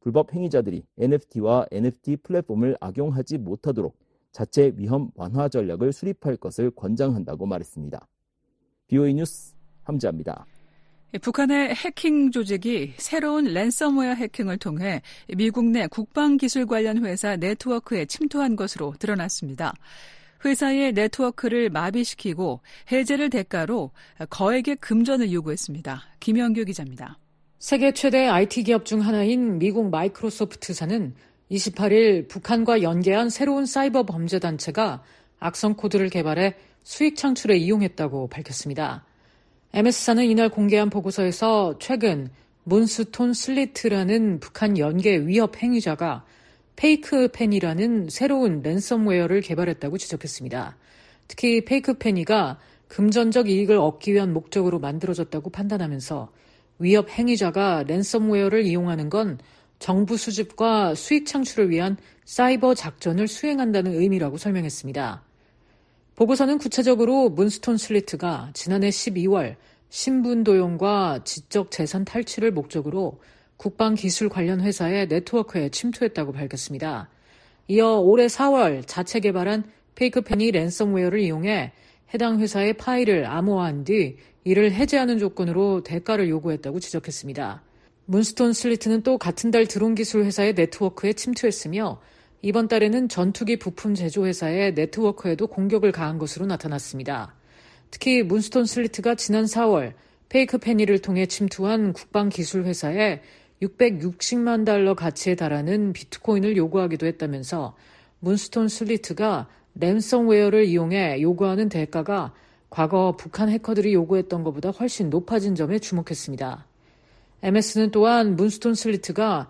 Speaker 4: 불법 행위자들이 NFT와 NFT 플랫폼을 악용하지 못하도록 자체 위험 완화 전략을 수립할 것을 권장한다고 말했습니다. BOE 뉴스 함지아입니다.
Speaker 3: 북한의 해킹 조직이 새로운 랜섬웨어 해킹을 통해 미국 내 국방기술 관련 회사 네트워크에 침투한 것으로 드러났습니다. 회사의 네트워크를 마비시키고 해제를 대가로 거액의 금전을 요구했습니다. 김영규 기자입니다.
Speaker 11: 세계 최대 IT 기업 중 하나인 미국 마이크로소프트사는 28일 북한과 연계한 새로운 사이버 범죄 단체가 악성 코드를 개발해 수익 창출에 이용했다고 밝혔습니다. MS사는 이날 공개한 보고서에서 최근 문스톤 슬리트라는 북한 연계 위협 행위자가 페이크펜이라는 새로운 랜섬웨어를 개발했다고 지적했습니다. 특히 페이크펜이가 금전적 이익을 얻기 위한 목적으로 만들어졌다고 판단하면서 위협 행위자가 랜섬웨어를 이용하는 건 정부 수집과 수익 창출을 위한 사이버 작전을 수행한다는 의미라고 설명했습니다. 보고서는 구체적으로 문스톤 슬리트가 지난해 12월 신분 도용과 지적 재산 탈취를 목적으로 국방기술 관련 회사의 네트워크에 침투했다고 밝혔습니다. 이어 올해 4월 자체 개발한 페이크펜이 랜섬웨어를 이용해 해당 회사의 파일을 암호화한 뒤 이를 해제하는 조건으로 대가를 요구했다고 지적했습니다. 문스톤 슬리트는 또 같은 달 드론 기술 회사의 네트워크에 침투했으며 이번 달에는 전투기 부품 제조 회사의 네트워크에도 공격을 가한 것으로 나타났습니다. 특히 문스톤 슬리트가 지난 4월 페이크펜이를 통해 침투한 국방기술 회사에 $660만 달러 가치에 달하는 비트코인을 요구하기도 했다면서 문스톤 슬리트가 랜섬웨어를 이용해 요구하는 대가가 과거 북한 해커들이 요구했던 것보다 훨씬 높아진 점에 주목했습니다. MS는 또한 문스톤 슬리트가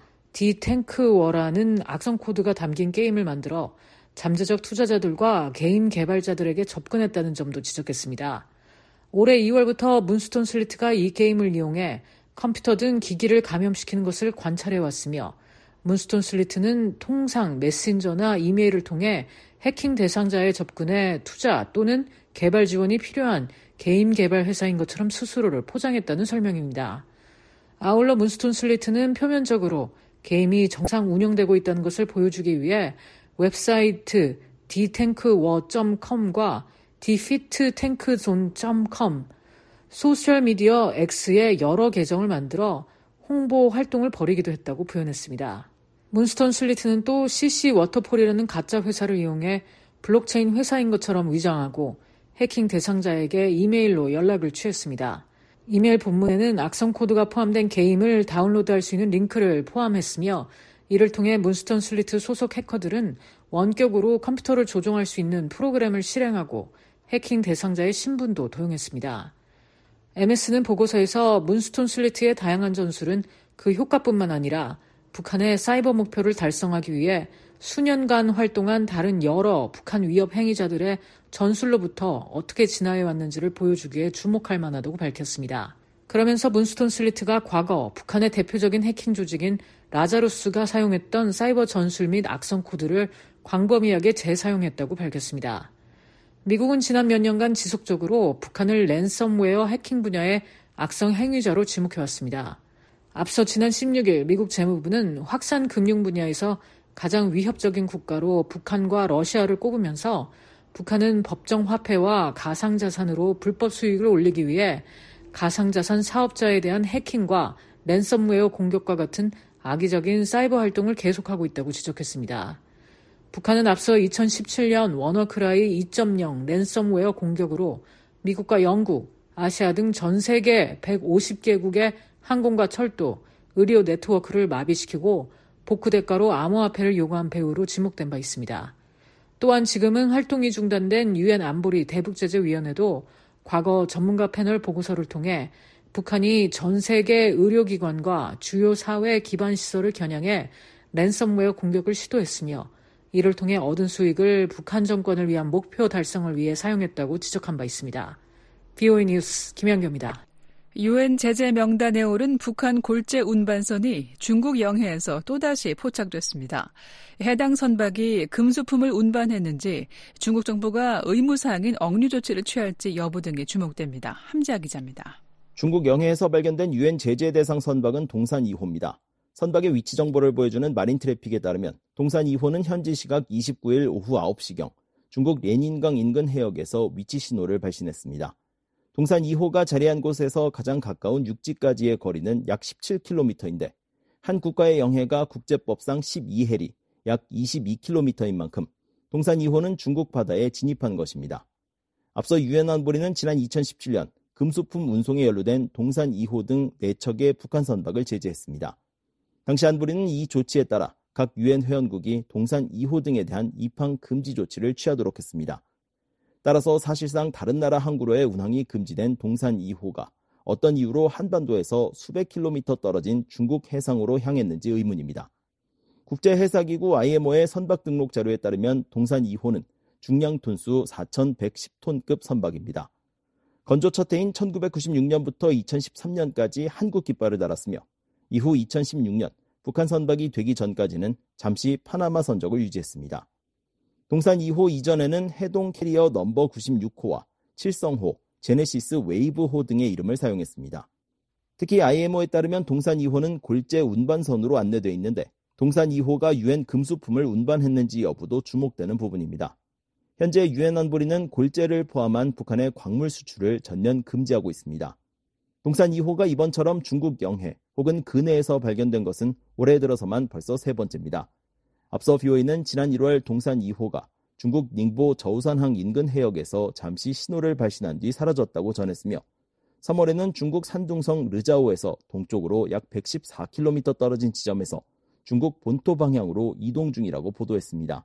Speaker 11: 디탱크워라는 악성 코드가 담긴 게임을 만들어 잠재적 투자자들과 개인 개발자들에게 접근했다는 점도 지적했습니다. 올해 2월부터 문스톤 슬리트가 이 게임을 이용해 컴퓨터 등 기기를 감염시키는 것을 관찰해왔으며 문스톤 슬리트는 통상 메신저나 이메일을 통해 해킹 대상자에 접근해 투자 또는 개발 지원이 필요한 개인 개발 회사인 것처럼 스스로를 포장했다는 설명입니다. 아울러 문스톤 슬리트는 표면적으로 게임이 정상 운영되고 있다는 것을 보여주기 위해 웹사이트 dtankwar.com과 defeattankzone.com, 소셜미디어 X의 여러 계정을 만들어 홍보 활동을 벌이기도 했다고 표현했습니다. 문스톤 슬리트는 또 CC 워터폴이라는 가짜 회사를 이용해 블록체인 회사인 것처럼 위장하고 해킹 대상자에게 이메일로 연락을 취했습니다. 이메일 본문에는 악성 코드가 포함된 게임을 다운로드할 수 있는 링크를 포함했으며 이를 통해 문스톤 슬리트 소속 해커들은 원격으로 컴퓨터를 조종할 수 있는 프로그램을 실행하고 해킹 대상자의 신분도 도용했습니다. MS는 보고서에서 문스톤 슬리트의 다양한 전술은 그 효과뿐만 아니라 북한의 사이버 목표를 달성하기 위해 수년간 활동한 다른 여러 북한 위협 행위자들의 전술로부터 어떻게 진화해 왔는지를 보여주기에 주목할 만하다고 밝혔습니다. 그러면서 문스톤 슬리트가 과거 북한의 대표적인 해킹 조직인 라자루스가 사용했던 사이버 전술 및 악성 코드를 광범위하게 재사용했다고 밝혔습니다. 미국은 지난 몇 년간 지속적으로 북한을 랜섬웨어 해킹 분야의 악성 행위자로 지목해왔습니다. 앞서 지난 16일 미국 재무부는 확산 금융 분야에서 가장 위협적인 국가로 북한과 러시아를 꼽으면서 북한은 법정 화폐와 가상자산으로 불법 수익을 올리기 위해 가상자산 사업자에 대한 해킹과 랜섬웨어 공격과 같은 악의적인 사이버 활동을 계속하고 있다고 지적했습니다. 북한은 앞서 2017년 워너크라이 2.0 랜섬웨어 공격으로 미국과 영국, 아시아 등 전 세계 150개국의 항공과 철도, 의료 네트워크를 마비시키고 복구 대가로 암호화폐를 요구한 배후로 지목된 바 있습니다. 또한 지금은 활동이 중단된 유엔 안보리 대북제재위원회도 과거 전문가 패널 보고서를 통해 북한이 전 세계 의료기관과 주요 사회 기반 시설을 겨냥해 랜섬웨어 공격을 시도했으며 이를 통해 얻은 수익을 북한 정권을 위한 목표 달성을 위해 사용했다고 지적한 바 있습니다. BOE 뉴스 김연경입니다.
Speaker 3: 유엔 제재 명단에 오른 북한 골재 운반선이 중국 영해에서 또다시 포착됐습니다. 해당 선박이 금수품을 운반했는지 중국 정부가 의무사항인 억류 조치를 취할지 여부 등이 주목됩니다. 함지아 기자입니다.
Speaker 4: 중국 영해에서 발견된 유엔 제재 대상 선박은 동산 2호입니다. 선박의 위치 정보를 보여주는 마린 트래픽에 따르면 동산 2호는 현지 시각 29일 오후 9시경 중국 렌인강 인근 해역에서 위치 신호를 발신했습니다. 동산 2호가 자리한 곳에서 가장 가까운 육지까지의 거리는 약 17km인데 한 국가의 영해가 국제법상 12해리, 약 22km인 만큼 동산 2호는 중국 바다에 진입한 것입니다. 앞서 유엔 안보리는 지난 2017년 금수품 운송에 연루된 동산 2호 등 4척의 북한 선박을 제재했습니다. 당시 안보리는 이 조치에 따라 각 유엔 회원국이 동산 2호 등에 대한 입항 금지 조치를 취하도록 했습니다. 따라서 사실상 다른 나라 항구로의 운항이 금지된 동산 2호가 어떤 이유로 한반도에서 수백 킬로미터 떨어진 중국 해상으로 향했는지 의문입니다. 국제해사기구 IMO의 선박 등록 자료에 따르면 동산 2호는 중량 톤수 4,110톤급 선박입니다. 건조 첫 해인 1996년부터 2013년까지 한국 깃발을 달았으며 이후 2016년 북한 선박이 되기 전까지는 잠시 파나마 선적을 유지했습니다. 동산 2호 이전에는 해동 캐리어 넘버 96호와 칠성호, 제네시스 웨이브호 등의 이름을 사용했습니다. 특히 IMO에 따르면 동산 2호는 골재 운반선으로 안내되어 있는데 동산 2호가 유엔 금수품을 운반했는지 여부도 주목되는 부분입니다. 현재 유엔 안보리는 골재를 포함한 북한의 광물 수출을 전면 금지하고 있습니다. 동산 2호가 이번처럼 중국 영해 혹은 근해에서 발견된 것은 올해 들어서만 벌써 3번째입니다. 앞서 BOA는 지난 1월 동산 2호가 중국 닝보 저우산항 인근 해역에서 잠시 신호를 발신한 뒤 사라졌다고 전했으며 3월에는 중국 산둥성 르자오에서 동쪽으로 약 114km 떨어진 지점에서 중국 본토 방향으로 이동 중이라고 보도했습니다.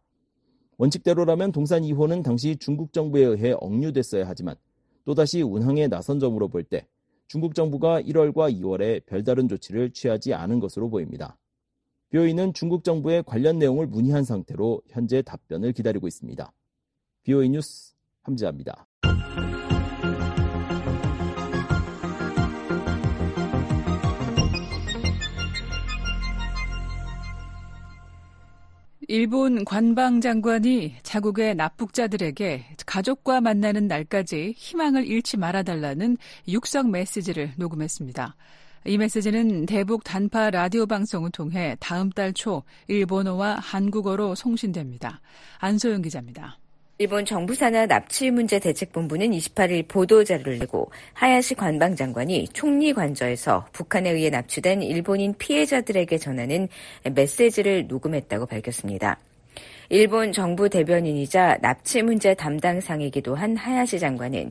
Speaker 4: 원칙대로라면 동산 2호는 당시 중국 정부에 의해 억류됐어야 하지만 또다시 운항에 나선 점으로 볼 때 중국 정부가 1월과 2월에 별다른 조치를 취하지 않은 것으로 보입니다. BOA는 중국 정부의 관련 내용을 문의한 상태로 현재 답변을 기다리고 있습니다. BOA 뉴스 함지아입니다.
Speaker 3: 일본 관방장관이 자국의 납북자들에게 가족과 만나는 날까지 희망을 잃지 말아달라는 육성 메시지를 녹음했습니다. 이 메시지는 대북 단파 라디오 방송을 통해 다음 달 초 일본어와 한국어로 송신됩니다. 안소영 기자입니다.
Speaker 8: 일본 정부 산하 납치 문제 대책본부는 28일 보도자료를 내고 하야시 관방장관이 총리 관저에서 북한에 의해 납치된 일본인 피해자들에게 전하는 메시지를 녹음했다고 밝혔습니다. 일본 정부 대변인이자 납치 문제 담당상이기도 한 하야시 장관은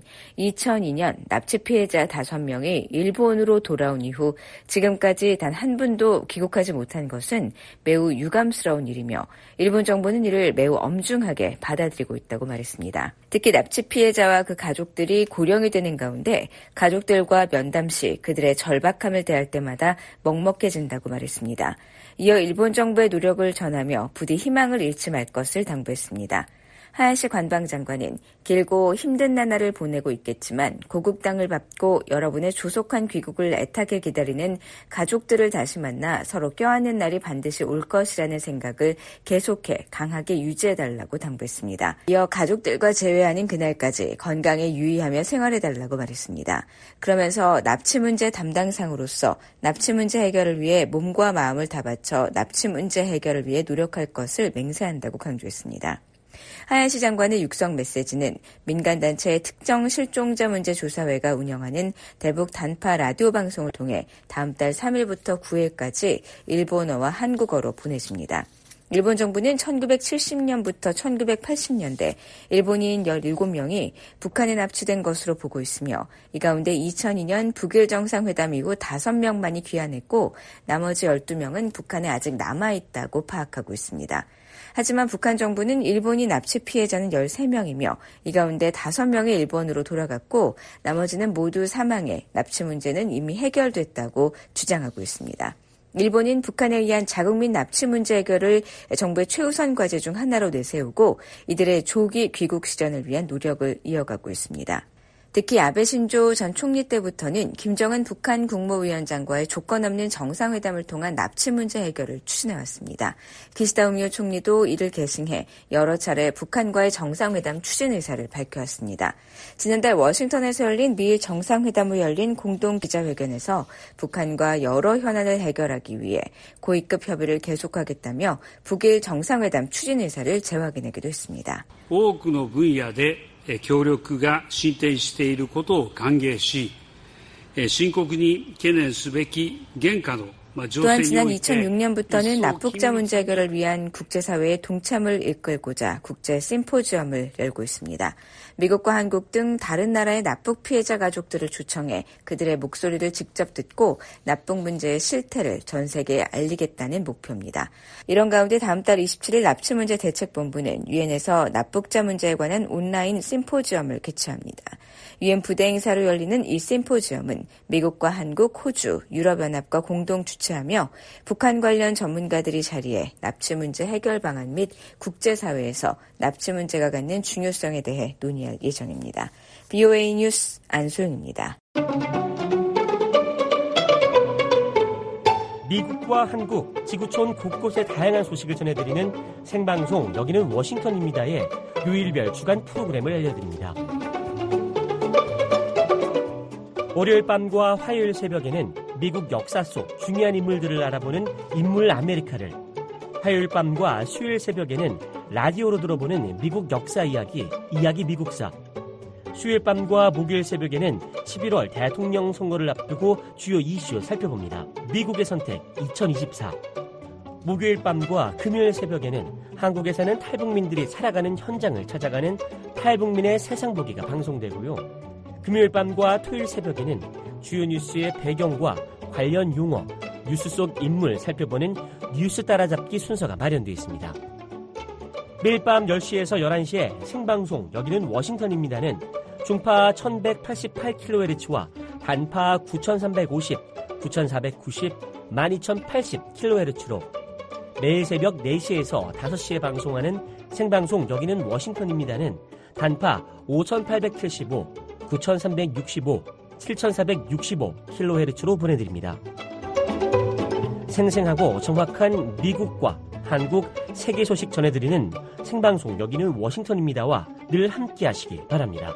Speaker 8: 2002년 납치 피해자 5명이 일본으로 돌아온 이후 지금까지 단 한 분도 귀국하지 못한 것은 매우 유감스러운 일이며 일본 정부는 이를 매우 엄중하게 받아들이고 있다고 말했습니다. 특히 납치 피해자와 그 가족들이 고령이 되는 가운데 가족들과 면담 시 그들의 절박함을 대할 때마다 먹먹해진다고 말했습니다. 이어 일본 정부의 노력을 전하며 부디 희망을 잃지 말 것을 당부했습니다. 하야시 관방장관은 길고 힘든 나날을 보내고 있겠지만 고국 땅을 밟고 여러분의 조속한 귀국을 애타게 기다리는 가족들을 다시 만나 서로 껴안는 날이 반드시 올 것이라는 생각을 계속해 강하게 유지해달라고 당부했습니다. 이어 가족들과 재회하는 그날까지 건강에 유의하며 생활해달라고 말했습니다. 그러면서 납치 문제 담당상으로서 납치 문제 해결을 위해 몸과 마음을 다 바쳐 납치 문제 해결을 위해 노력할 것을 맹세한다고 강조했습니다. 하야시 장관의 육성 메시지는 민간단체의 특정 실종자 문제 조사회가 운영하는 대북 단파 라디오 방송을 통해 다음 달 3일부터 9일까지 일본어와 한국어로 보내집니다. 일본 정부는 1970년부터 1980년대 일본인 17명이 북한에 납치된 것으로 보고 있으며 이 가운데 2002년 북일 정상회담 이후 5명만이 귀환했고 나머지 12명은 북한에 아직 남아있다고 파악하고 있습니다. 하지만 북한 정부는 일본인 납치 피해자는 13명이며 이 가운데 5명이 일본으로 돌아갔고 나머지는 모두 사망해 납치 문제는 이미 해결됐다고 주장하고 있습니다. 일본인 북한에 의한 자국 민 납치 문제 해결을 정부의 최우선 과제 중 하나로 내세우고 이들의 조기 귀국 실현을 위한 노력을 이어가고 있습니다. 특히 아베 신조 전 총리 때부터는 김정은 북한 국무위원장과의 조건 없는 정상회담을 통한 납치 문제 해결을 추진해왔습니다. 기시다 후미오 총리도 이를 계승해 여러 차례 북한과의 정상회담 추진 의사를 밝혀왔습니다. 지난달 워싱턴에서 열린 미일 정상회담 후 열린 공동 기자회견에서 북한과 여러 현안을 해결하기 위해 고위급 협의를 계속하겠다며 북일 정상회담 추진 의사를 재확인하기도 했습니다.
Speaker 12: 多くの分野で協力が進展していることを歓迎し、深刻に懸念すべき現下の 또한 지난 2006년부터는 납북자 문제 해결을 위한 국제사회의 동참을 이끌고자 국제 심포지엄을 열고 있습니다. 미국과 한국 등 다른 나라의 납북 피해자 가족들을 초청해 그들의 목소리를 직접 듣고 납북 문제의 실태를 전 세계에 알리겠다는 목표입니다. 이런 가운데 다음 달 27일 납치 문제 대책본부는 유엔에서 납북자 문제에 관한 온라인 심포지엄을 개최합니다. 유엔 부대 행사로 열리는 이 심포지엄은 미국과 한국, 호주, 유럽연합과 공동 주최하며 북한 관련 전문가들이 자리해 납치 문제 해결 방안 및 국제사회에서 납치 문제가 갖는 중요성에 대해 논의할 예정입니다. BOA 뉴스 안소영입니다.
Speaker 2: 미국과 한국, 지구촌 곳곳의 다양한 소식을 전해드리는 생방송 여기는 워싱턴입니다의 요일별 주간 프로그램을 알려드립니다. 월요일 밤과 화요일 새벽에는 미국 역사 속 중요한 인물들을 알아보는 인물 아메리카를, 화요일 밤과 수요일 새벽에는 라디오로 들어보는 미국 역사 이야기 미국사, 수요일 밤과 목요일 새벽에는 11월 대통령 선거를 앞두고 주요 이슈 살펴봅니다. 미국의 선택 2024. 목요일 밤과 금요일 새벽에는 한국에 사는 탈북민들이 살아가는 현장을 찾아가는 탈북민의 세상보기가 방송되고요. 금요일 밤과 토요일 새벽에는 주요 뉴스의 배경과 관련 용어, 뉴스 속 인물 살펴보는 뉴스 따라잡기 순서가 마련되어 있습니다. 매일 밤 10시에서 11시에 생방송 여기는 워싱턴입니다는 중파 1188kHz와 단파 9350, 9490, 12080kHz로 매일 새벽 4시에서 5시에 방송하는 생방송 여기는 워싱턴입니다는 단파 5875, 9365, 7465kHz로 보내드립니다. 생생하고 정확한 미국과 한국, 세계 소식 전해드리는 생방송 여기는 워싱턴입니다와 늘 함께 하시기 바랍니다.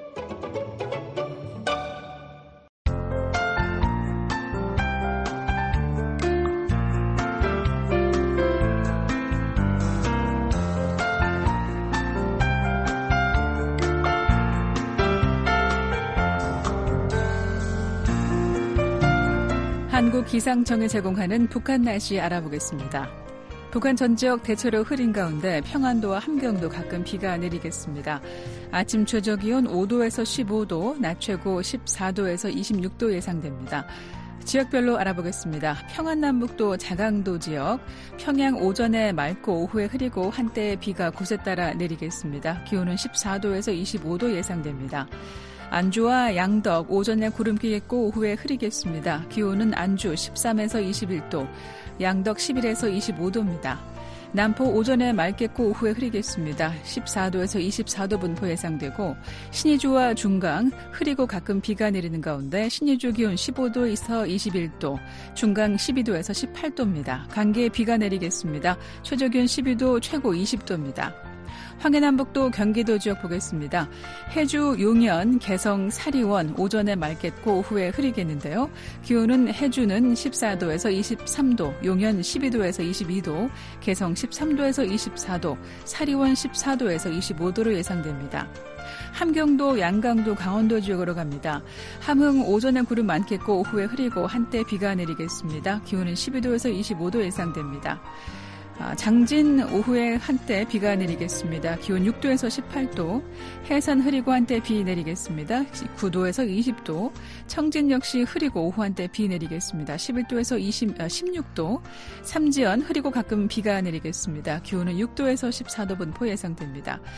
Speaker 3: 한국기상청이 제공하는 북한 날씨 알아보겠습니다. 북한 전 지역 대체로 흐린 가운데 평안도와 함경도 가끔 비가 내리겠습니다. 아침 최저 기온 5도에서 15도, 낮 최고 14도에서 26도 예상됩니다. 지역별로 알아보겠습니다. 평안남북도 자강도 지역, 평양 오전에 맑고 오후에 흐리고 한때 비가 곳에 따라 내리겠습니다. 기온은 14도에서 25도 예상됩니다. 안주와 양덕 오전에 구름기 있고 오후에 흐리겠습니다. 기온은 안주 13에서 21도, 양덕 11에서 25도입니다. 남포 오전에 맑겠고 오후에 흐리겠습니다. 14도에서 24도 분포 예상되고 신의주와 중강 흐리고 가끔 비가 내리는 가운데 신의주 기온 15도에서 21도, 중강 12도에서 18도입니다. 강계에 비가 내리겠습니다. 최저 기온 12도, 최고 20도입니다. 황해남북도 경기도 지역 보겠습니다. 해주, 용연, 개성, 사리원 오전에 맑겠고 오후에 흐리겠는데요. 기온은 해주는 14도에서 23도, 용연 12도에서 22도, 개성 13도에서 24도, 사리원 14도에서 25도로 예상됩니다. 함경도, 양강도, 강원도 지역으로 갑니다. 함흥 오전에 구름 많겠고 오후에 흐리고 한때 비가 내리겠습니다. 기온은 12도에서 25도 예상됩니다. 장진 오후에 한때 비가 내리겠습니다. 기온 6도에서 18도, 해산 흐리고 한때 비 내리겠습니다. 9도에서 20도, 청진 역시 흐리고 오후 한때 비 내리겠습니다. 11도에서 16도, 삼지연 흐리고 가끔 비가 내리겠습니다. 기온은 6도에서 14도 분포 예상됩니다.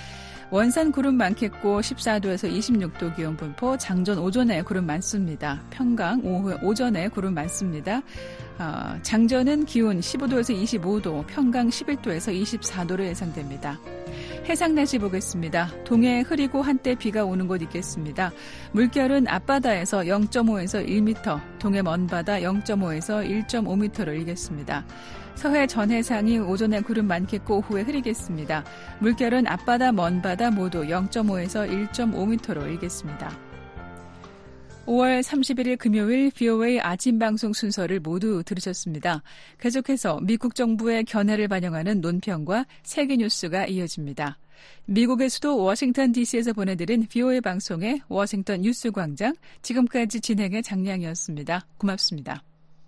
Speaker 3: 원산 구름 많겠고 14도에서 26도 기온 분포, 장전 오전에 구름 많습니다. 평강 오전에 구름 많습니다. 장전은 기온 15도에서 25도, 평강 11도에서 24도로 예상됩니다. 해상 날씨 보겠습니다. 동해 흐리고 한때 비가 오는 곳 있겠습니다. 물결은 앞바다에서 0.5에서 1m, 동해 먼바다 0.5에서 1.5m로 일겠습니다. 서해 전해상이 오전에 구름 많겠고 오후에 흐리겠습니다. 물결은 앞바다 먼바다 모두 0.5에서 1.5m로 일겠습니다. 5월 31일 금요일 VOA 아침 방송 순서를 모두 들으셨습니다. 계속해서 미국 정부의 견해를 반영하는 논평과 세계 뉴스가 이어집니다. 미국의 수도 워싱턴 DC에서 보내드린 VOA 방송의 워싱턴 뉴스 광장, 지금까지 진행의 장량이었습니다. 고맙습니다.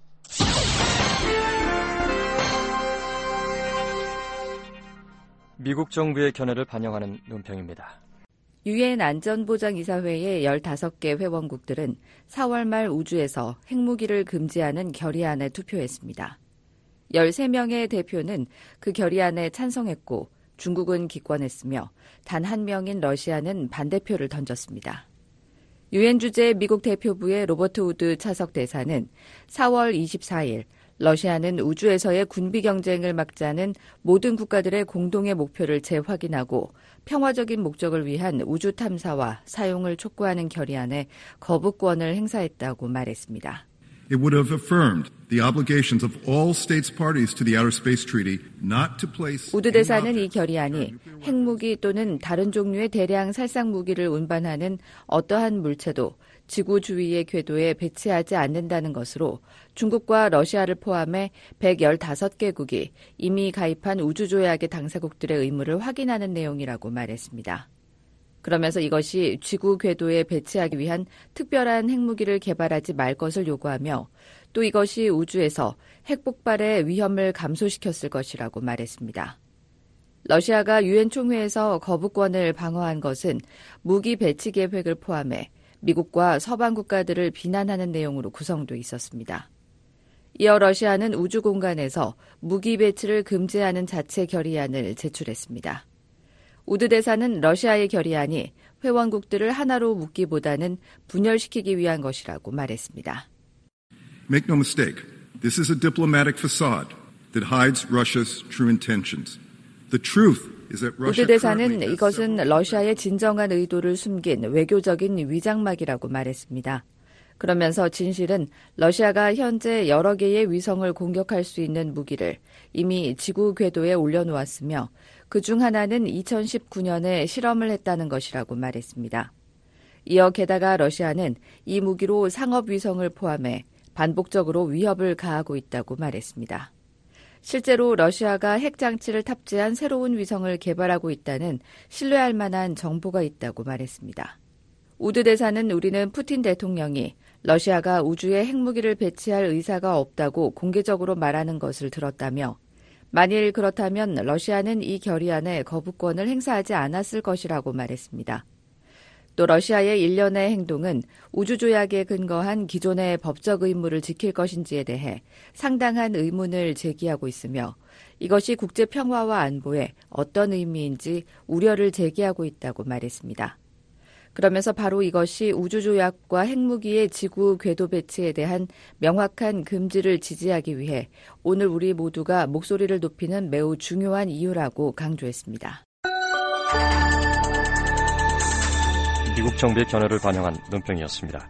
Speaker 13: 미국 정부의 견해를 반영하는 논평입니다.
Speaker 8: 유엔 안전보장이사회의 15개 회원국들은 4월 말 우주에서 핵무기를 금지하는 결의안에 투표했습니다. 13명의 대표는 그 결의안에 찬성했고 중국은 기권했으며 단 한 명인 러시아는 반대표를 던졌습니다. 유엔 주재 미국 대표부의 로버트 우드 차석 대사는 4월 24일 러시아는 우주에서의 군비 경쟁을 막자는 모든 국가들의 공동의 목표를 재확인하고 평화적인 목적을 위한 우주 탐사와 사용을 촉구하는 결의안에 거부권을 행사했다고 말했습니다.
Speaker 14: It would have affirmed the obligations of all states parties to the Outer Space Treaty not to place.
Speaker 8: 우드 대사는 이 결의안이 핵무기 또는 다른 종류의 대량 살상 무기를 운반하는 어떠한 물체도 지구 주위의 궤도에 배치하지 않는다는 것으로 중국과 러시아를 포함해 115개국이 이미 가입한 우주조약의 당사국들의 의무를 확인하는 내용이라고 말했습니다. 그러면서 이것이 지구 궤도에 배치하기 위한 특별한 핵무기를 개발하지 말 것을 요구하며 또 이것이 우주에서 핵폭발의 위험을 감소시켰을 것이라고 말했습니다. 러시아가 유엔 총회에서 거부권을 방어한 것은 무기 배치 계획을 포함해 미국과 서방 국가들을 비난하는 내용으로 구성돼 있었습니다. 이어 러시아는 우주 공간에서 무기 배치를 금지하는 자체 결의안을 제출했습니다. 우드 대사는 러시아의 결의안이 회원국들을 하나로 묶기보다는 분열시키기 위한 것이라고 말했습니다.
Speaker 14: Make no mistake, this is a diplomatic facade that hides Russia's true intentions. The truth is that Russia.
Speaker 8: 우드 대사는 이것은 러시아의 진정한 의도를 숨긴 외교적인 위장막이라고 말했습니다. 그러면서 진실은 러시아가 현재 여러 개의 위성을 공격할 수 있는 무기를 이미 지구 궤도에 올려놓았으며 그중 하나는 2019년에 실험을 했다는 것이라고 말했습니다. 이어 게다가 러시아는 이 무기로 상업 위성을 포함해 반복적으로 위협을 가하고 있다고 말했습니다. 실제로 러시아가 핵장치를 탑재한 새로운 위성을 개발하고 있다는 신뢰할 만한 정보가 있다고 말했습니다. 우드 대사는 우리는 푸틴 대통령이 러시아가 우주에 핵무기를 배치할 의사가 없다고 공개적으로 말하는 것을 들었다며 만일 그렇다면 러시아는 이 결의안에 거부권을 행사하지 않았을 것이라고 말했습니다. 또 러시아의 일련의 행동은 우주조약에 근거한 기존의 법적 의무를 지킬 것인지에 대해 상당한 의문을 제기하고 있으며 이것이 국제평화와 안보에 어떤 의미인지 우려를 제기하고 있다고 말했습니다. 그러면서 바로 이것이 우주조약과 핵무기의 지구 궤도 배치에 대한 명확한 금지를 지지하기 위해 오늘 우리 모두가 목소리를 높이는 매우 중요한 이유라고 강조했습니다.
Speaker 13: 미국 정부의 견해를 반영한 논평이었습니다.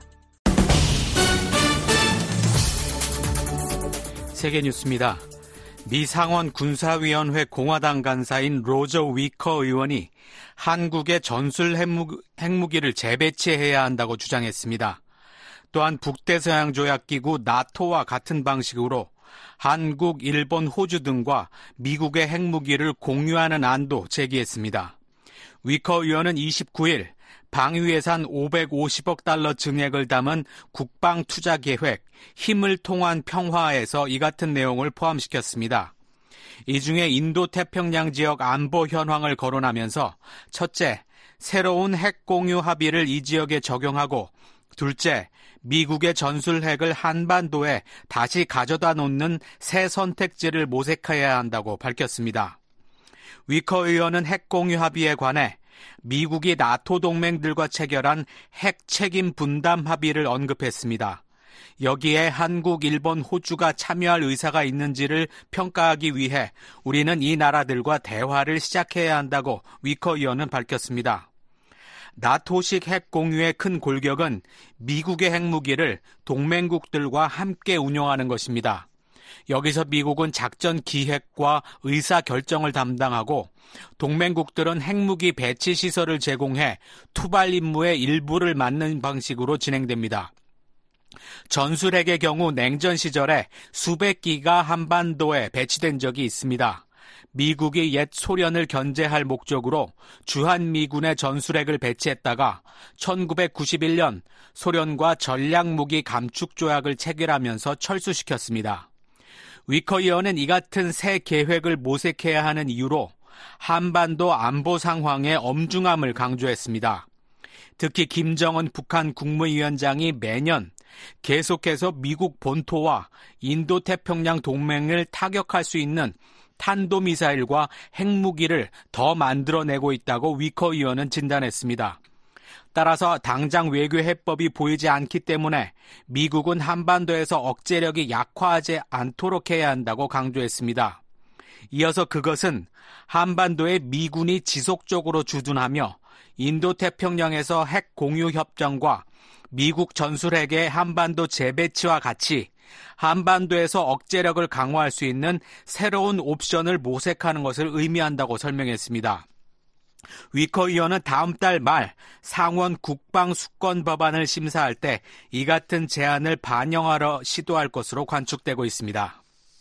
Speaker 1: 세계 뉴스입니다. 미 상원 군사위원회 공화당 간사인 로저 위커 의원이 한국의 전술 핵무기를 재배치해야 한다고 주장했습니다. 또한 북대서양조약기구 나토와 같은 방식으로 한국, 일본, 호주 등과 미국의 핵무기를 공유하는 안도 제기했습니다. 위커 의원은 29일 방위예산 550억 달러 증액을 담은 국방투자계획 힘을 통한 평화에서 이 같은 내용을 포함시켰습니다. 이 중에 인도태평양 지역 안보 현황을 거론하면서 첫째, 새로운 핵 공유 합의를 이 지역에 적용하고 둘째, 미국의 전술핵을 한반도에 다시 가져다 놓는 새 선택지를 모색해야 한다고 밝혔습니다. 위커 의원은 핵 공유 합의에 관해 미국이 나토 동맹들과 체결한 핵 책임 분담 합의를 언급했습니다. 여기에 한국, 일본, 호주가 참여할 의사가 있는지를 평가하기 위해 우리는 이 나라들과 대화를 시작해야 한다고 위커 의원은 밝혔습니다. 나토식 핵 공유의 큰 골격은 미국의 핵무기를 동맹국들과 함께 운용하는 것입니다. 여기서 미국은 작전 기획과 의사 결정을 담당하고 동맹국들은 핵무기 배치 시설을 제공해 투발 임무의 일부를 맡는 방식으로 진행됩니다. 전술핵의 경우 냉전 시절에 수백 기가 한반도에 배치된 적이 있습니다. 미국이 옛 소련을 견제할 목적으로 주한미군의 전술핵을 배치했다가 1991년 소련과 전략무기 감축 조약을 체결하면서 철수시켰습니다. 위커 의원은 이 같은 새 계획을 모색해야 하는 이유로 한반도 안보 상황의 엄중함을 강조했습니다. 특히 김정은 북한 국무위원장이 매년 계속해서 미국 본토와 인도태평양 동맹을 타격할 수 있는 탄도미사일과 핵무기를 더 만들어내고 있다고 위커 의원은 진단했습니다. 따라서 당장 외교 해법이 보이지 않기 때문에 미국은 한반도에서 억제력이 약화하지 않도록 해야 한다고 강조했습니다. 이어서 그것은 한반도에 미군이 지속적으로 주둔하며 인도태평양에서 핵 공유 협정과 미국 전술핵의 한반도 재배치와 같이 한반도에서 억제력을 강화할 수 있는 새로운 옵션을 모색하는 것을 의미한다고 설명했습니다. 위커 의원은 다음 달 말 상원 국방수권 법안을 심사할 때 이 같은 제안을 반영하려 시도할 것으로 관측되고 있습니다.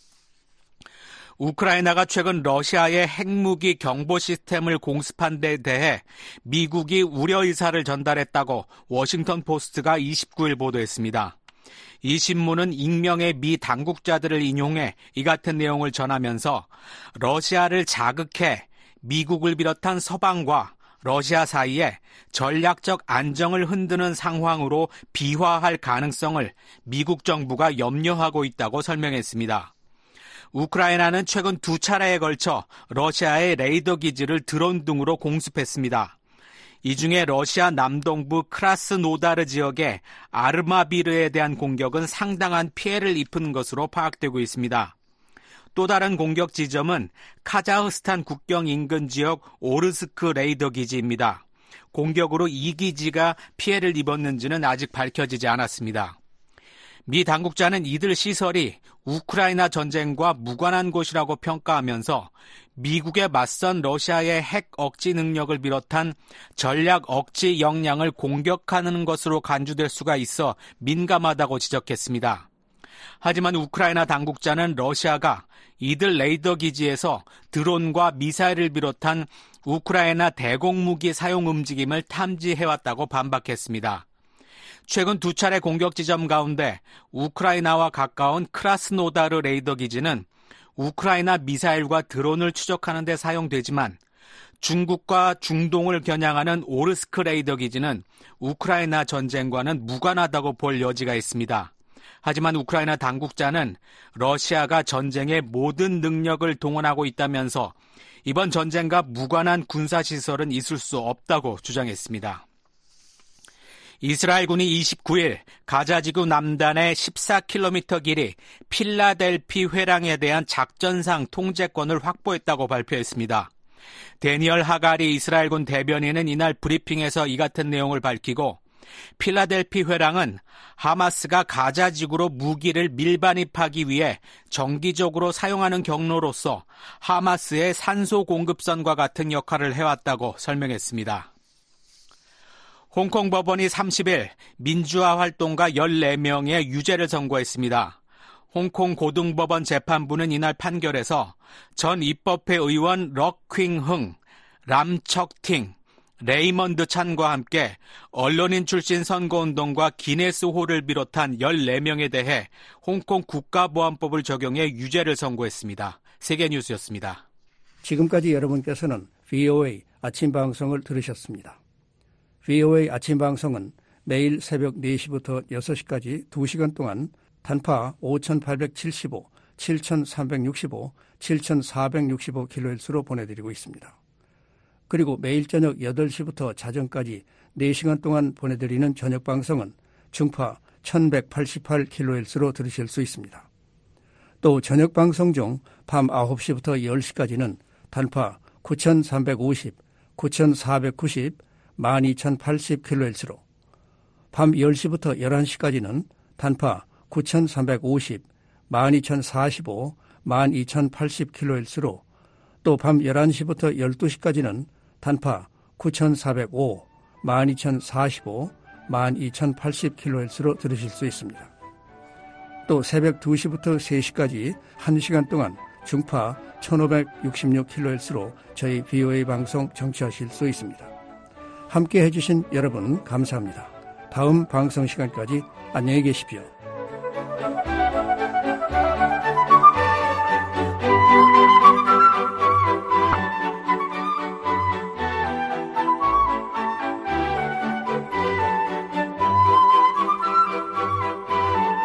Speaker 1: 우크라이나가 최근 러시아의 핵무기 경보 시스템을 공습한 데 대해 미국이 우려 의사를 전달했다고 워싱턴 포스트가 29일 보도했습니다. 이 신문은 익명의 미 당국자들을 인용해 이 같은 내용을 전하면서 러시아를 자극해 미국을 비롯한 서방과 러시아 사이에 전략적 안정을 흔드는 상황으로 비화할 가능성을 미국 정부가 염려하고 있다고 설명했습니다. 우크라이나는 최근 2차례에 걸쳐 러시아의 레이더 기지를 드론 등으로 공습했습니다. 이 중에 러시아 남동부 크라스노다르 지역의 아르마비르에 대한 공격은 상당한 피해를 입은 것으로 파악되고 있습니다. 또 다른 공격 지점은 카자흐스탄 국경 인근 지역 오르스크 레이더 기지입니다. 공격으로 이 기지가 피해를 입었는지는 아직 밝혀지지 않았습니다. 미 당국자는 이들 시설이 우크라이나 전쟁과 무관한 곳이라고 평가하면서 미국에 맞선 러시아의 핵 억지 능력을 비롯한 전략 억지 역량을 공격하는 것으로 간주될 수가 있어 민감하다고 지적했습니다. 하지만 우크라이나 당국자는 러시아가 이들 레이더 기지에서 드론과 미사일을 비롯한 우크라이나 대공무기 사용 움직임을 탐지해왔다고 반박했습니다. 최근 2차례 공격 지점 가운데 우크라이나와 가까운 크라스노다르 레이더 기지는 우크라이나 미사일과 드론을 추적하는 데 사용되지만 중국과 중동을 겨냥하는 오르스크 레이더 기지는 우크라이나 전쟁과는 무관하다고 볼 여지가 있습니다. 하지만 우크라이나 당국자는 러시아가 전쟁에 모든 능력을 동원하고 있다면서 이번 전쟁과 무관한 군사시설은 있을 수 없다고 주장했습니다. 이스라엘군이 29일 가자지구 남단의 14km 길이 필라델피 회랑에 대한 작전상 통제권을 확보했다고 발표했습니다. 데니얼 하가리 이스라엘군 대변인은 이날 브리핑에서 이 같은 내용을 밝히고 필라델피 회랑은 하마스가 가자지구로 무기를 밀반입하기 위해 정기적으로 사용하는 경로로서 하마스의 산소 공급선과 같은 역할을 해왔다고 설명했습니다. 홍콩 법원이 30일 민주화 활동가 14명의 유죄를 선고했습니다. 홍콩 고등법원 재판부는 이날 판결에서 전 입법회 의원 럭힉흥, 람척팅, 레이먼드 찬과 함께 언론인 출신 선거운동가 기네스호를 비롯한 14명에 대해 홍콩 국가보안법을 적용해 유죄를 선고했습니다. 세계뉴스였습니다.
Speaker 15: 지금까지 여러분께서는 VOA 아침 방송을 들으셨습니다. VOA 아침 방송은 매일 새벽 4시부터 6시까지 2시간 동안 단파 5875, 7365, 7465kHz로 보내드리고 있습니다. 그리고 매일 저녁 8시부터 자정까지 4시간 동안 보내드리는 저녁 방송은 중파 1188kHz로 들으실 수 있습니다. 또 저녁 방송 중 밤 9시부터 10시까지는 단파 9350, 9490, 12080kHz로, 밤 10시부터 11시까지는 단파 9350, 12045, 12080kHz로, 또 밤 11시부터 12시까지는 단파 9405, 12045, 12080kHz로 들으실 수 있습니다. 또 새벽 2시부터 3시까지 1시간 동안 중파 1566kHz로 저희 VOA 방송 청취하실 수 있습니다. 함께 해주신 여러분 감사합니다. 다음 방송 시간까지 안녕히 계십시오.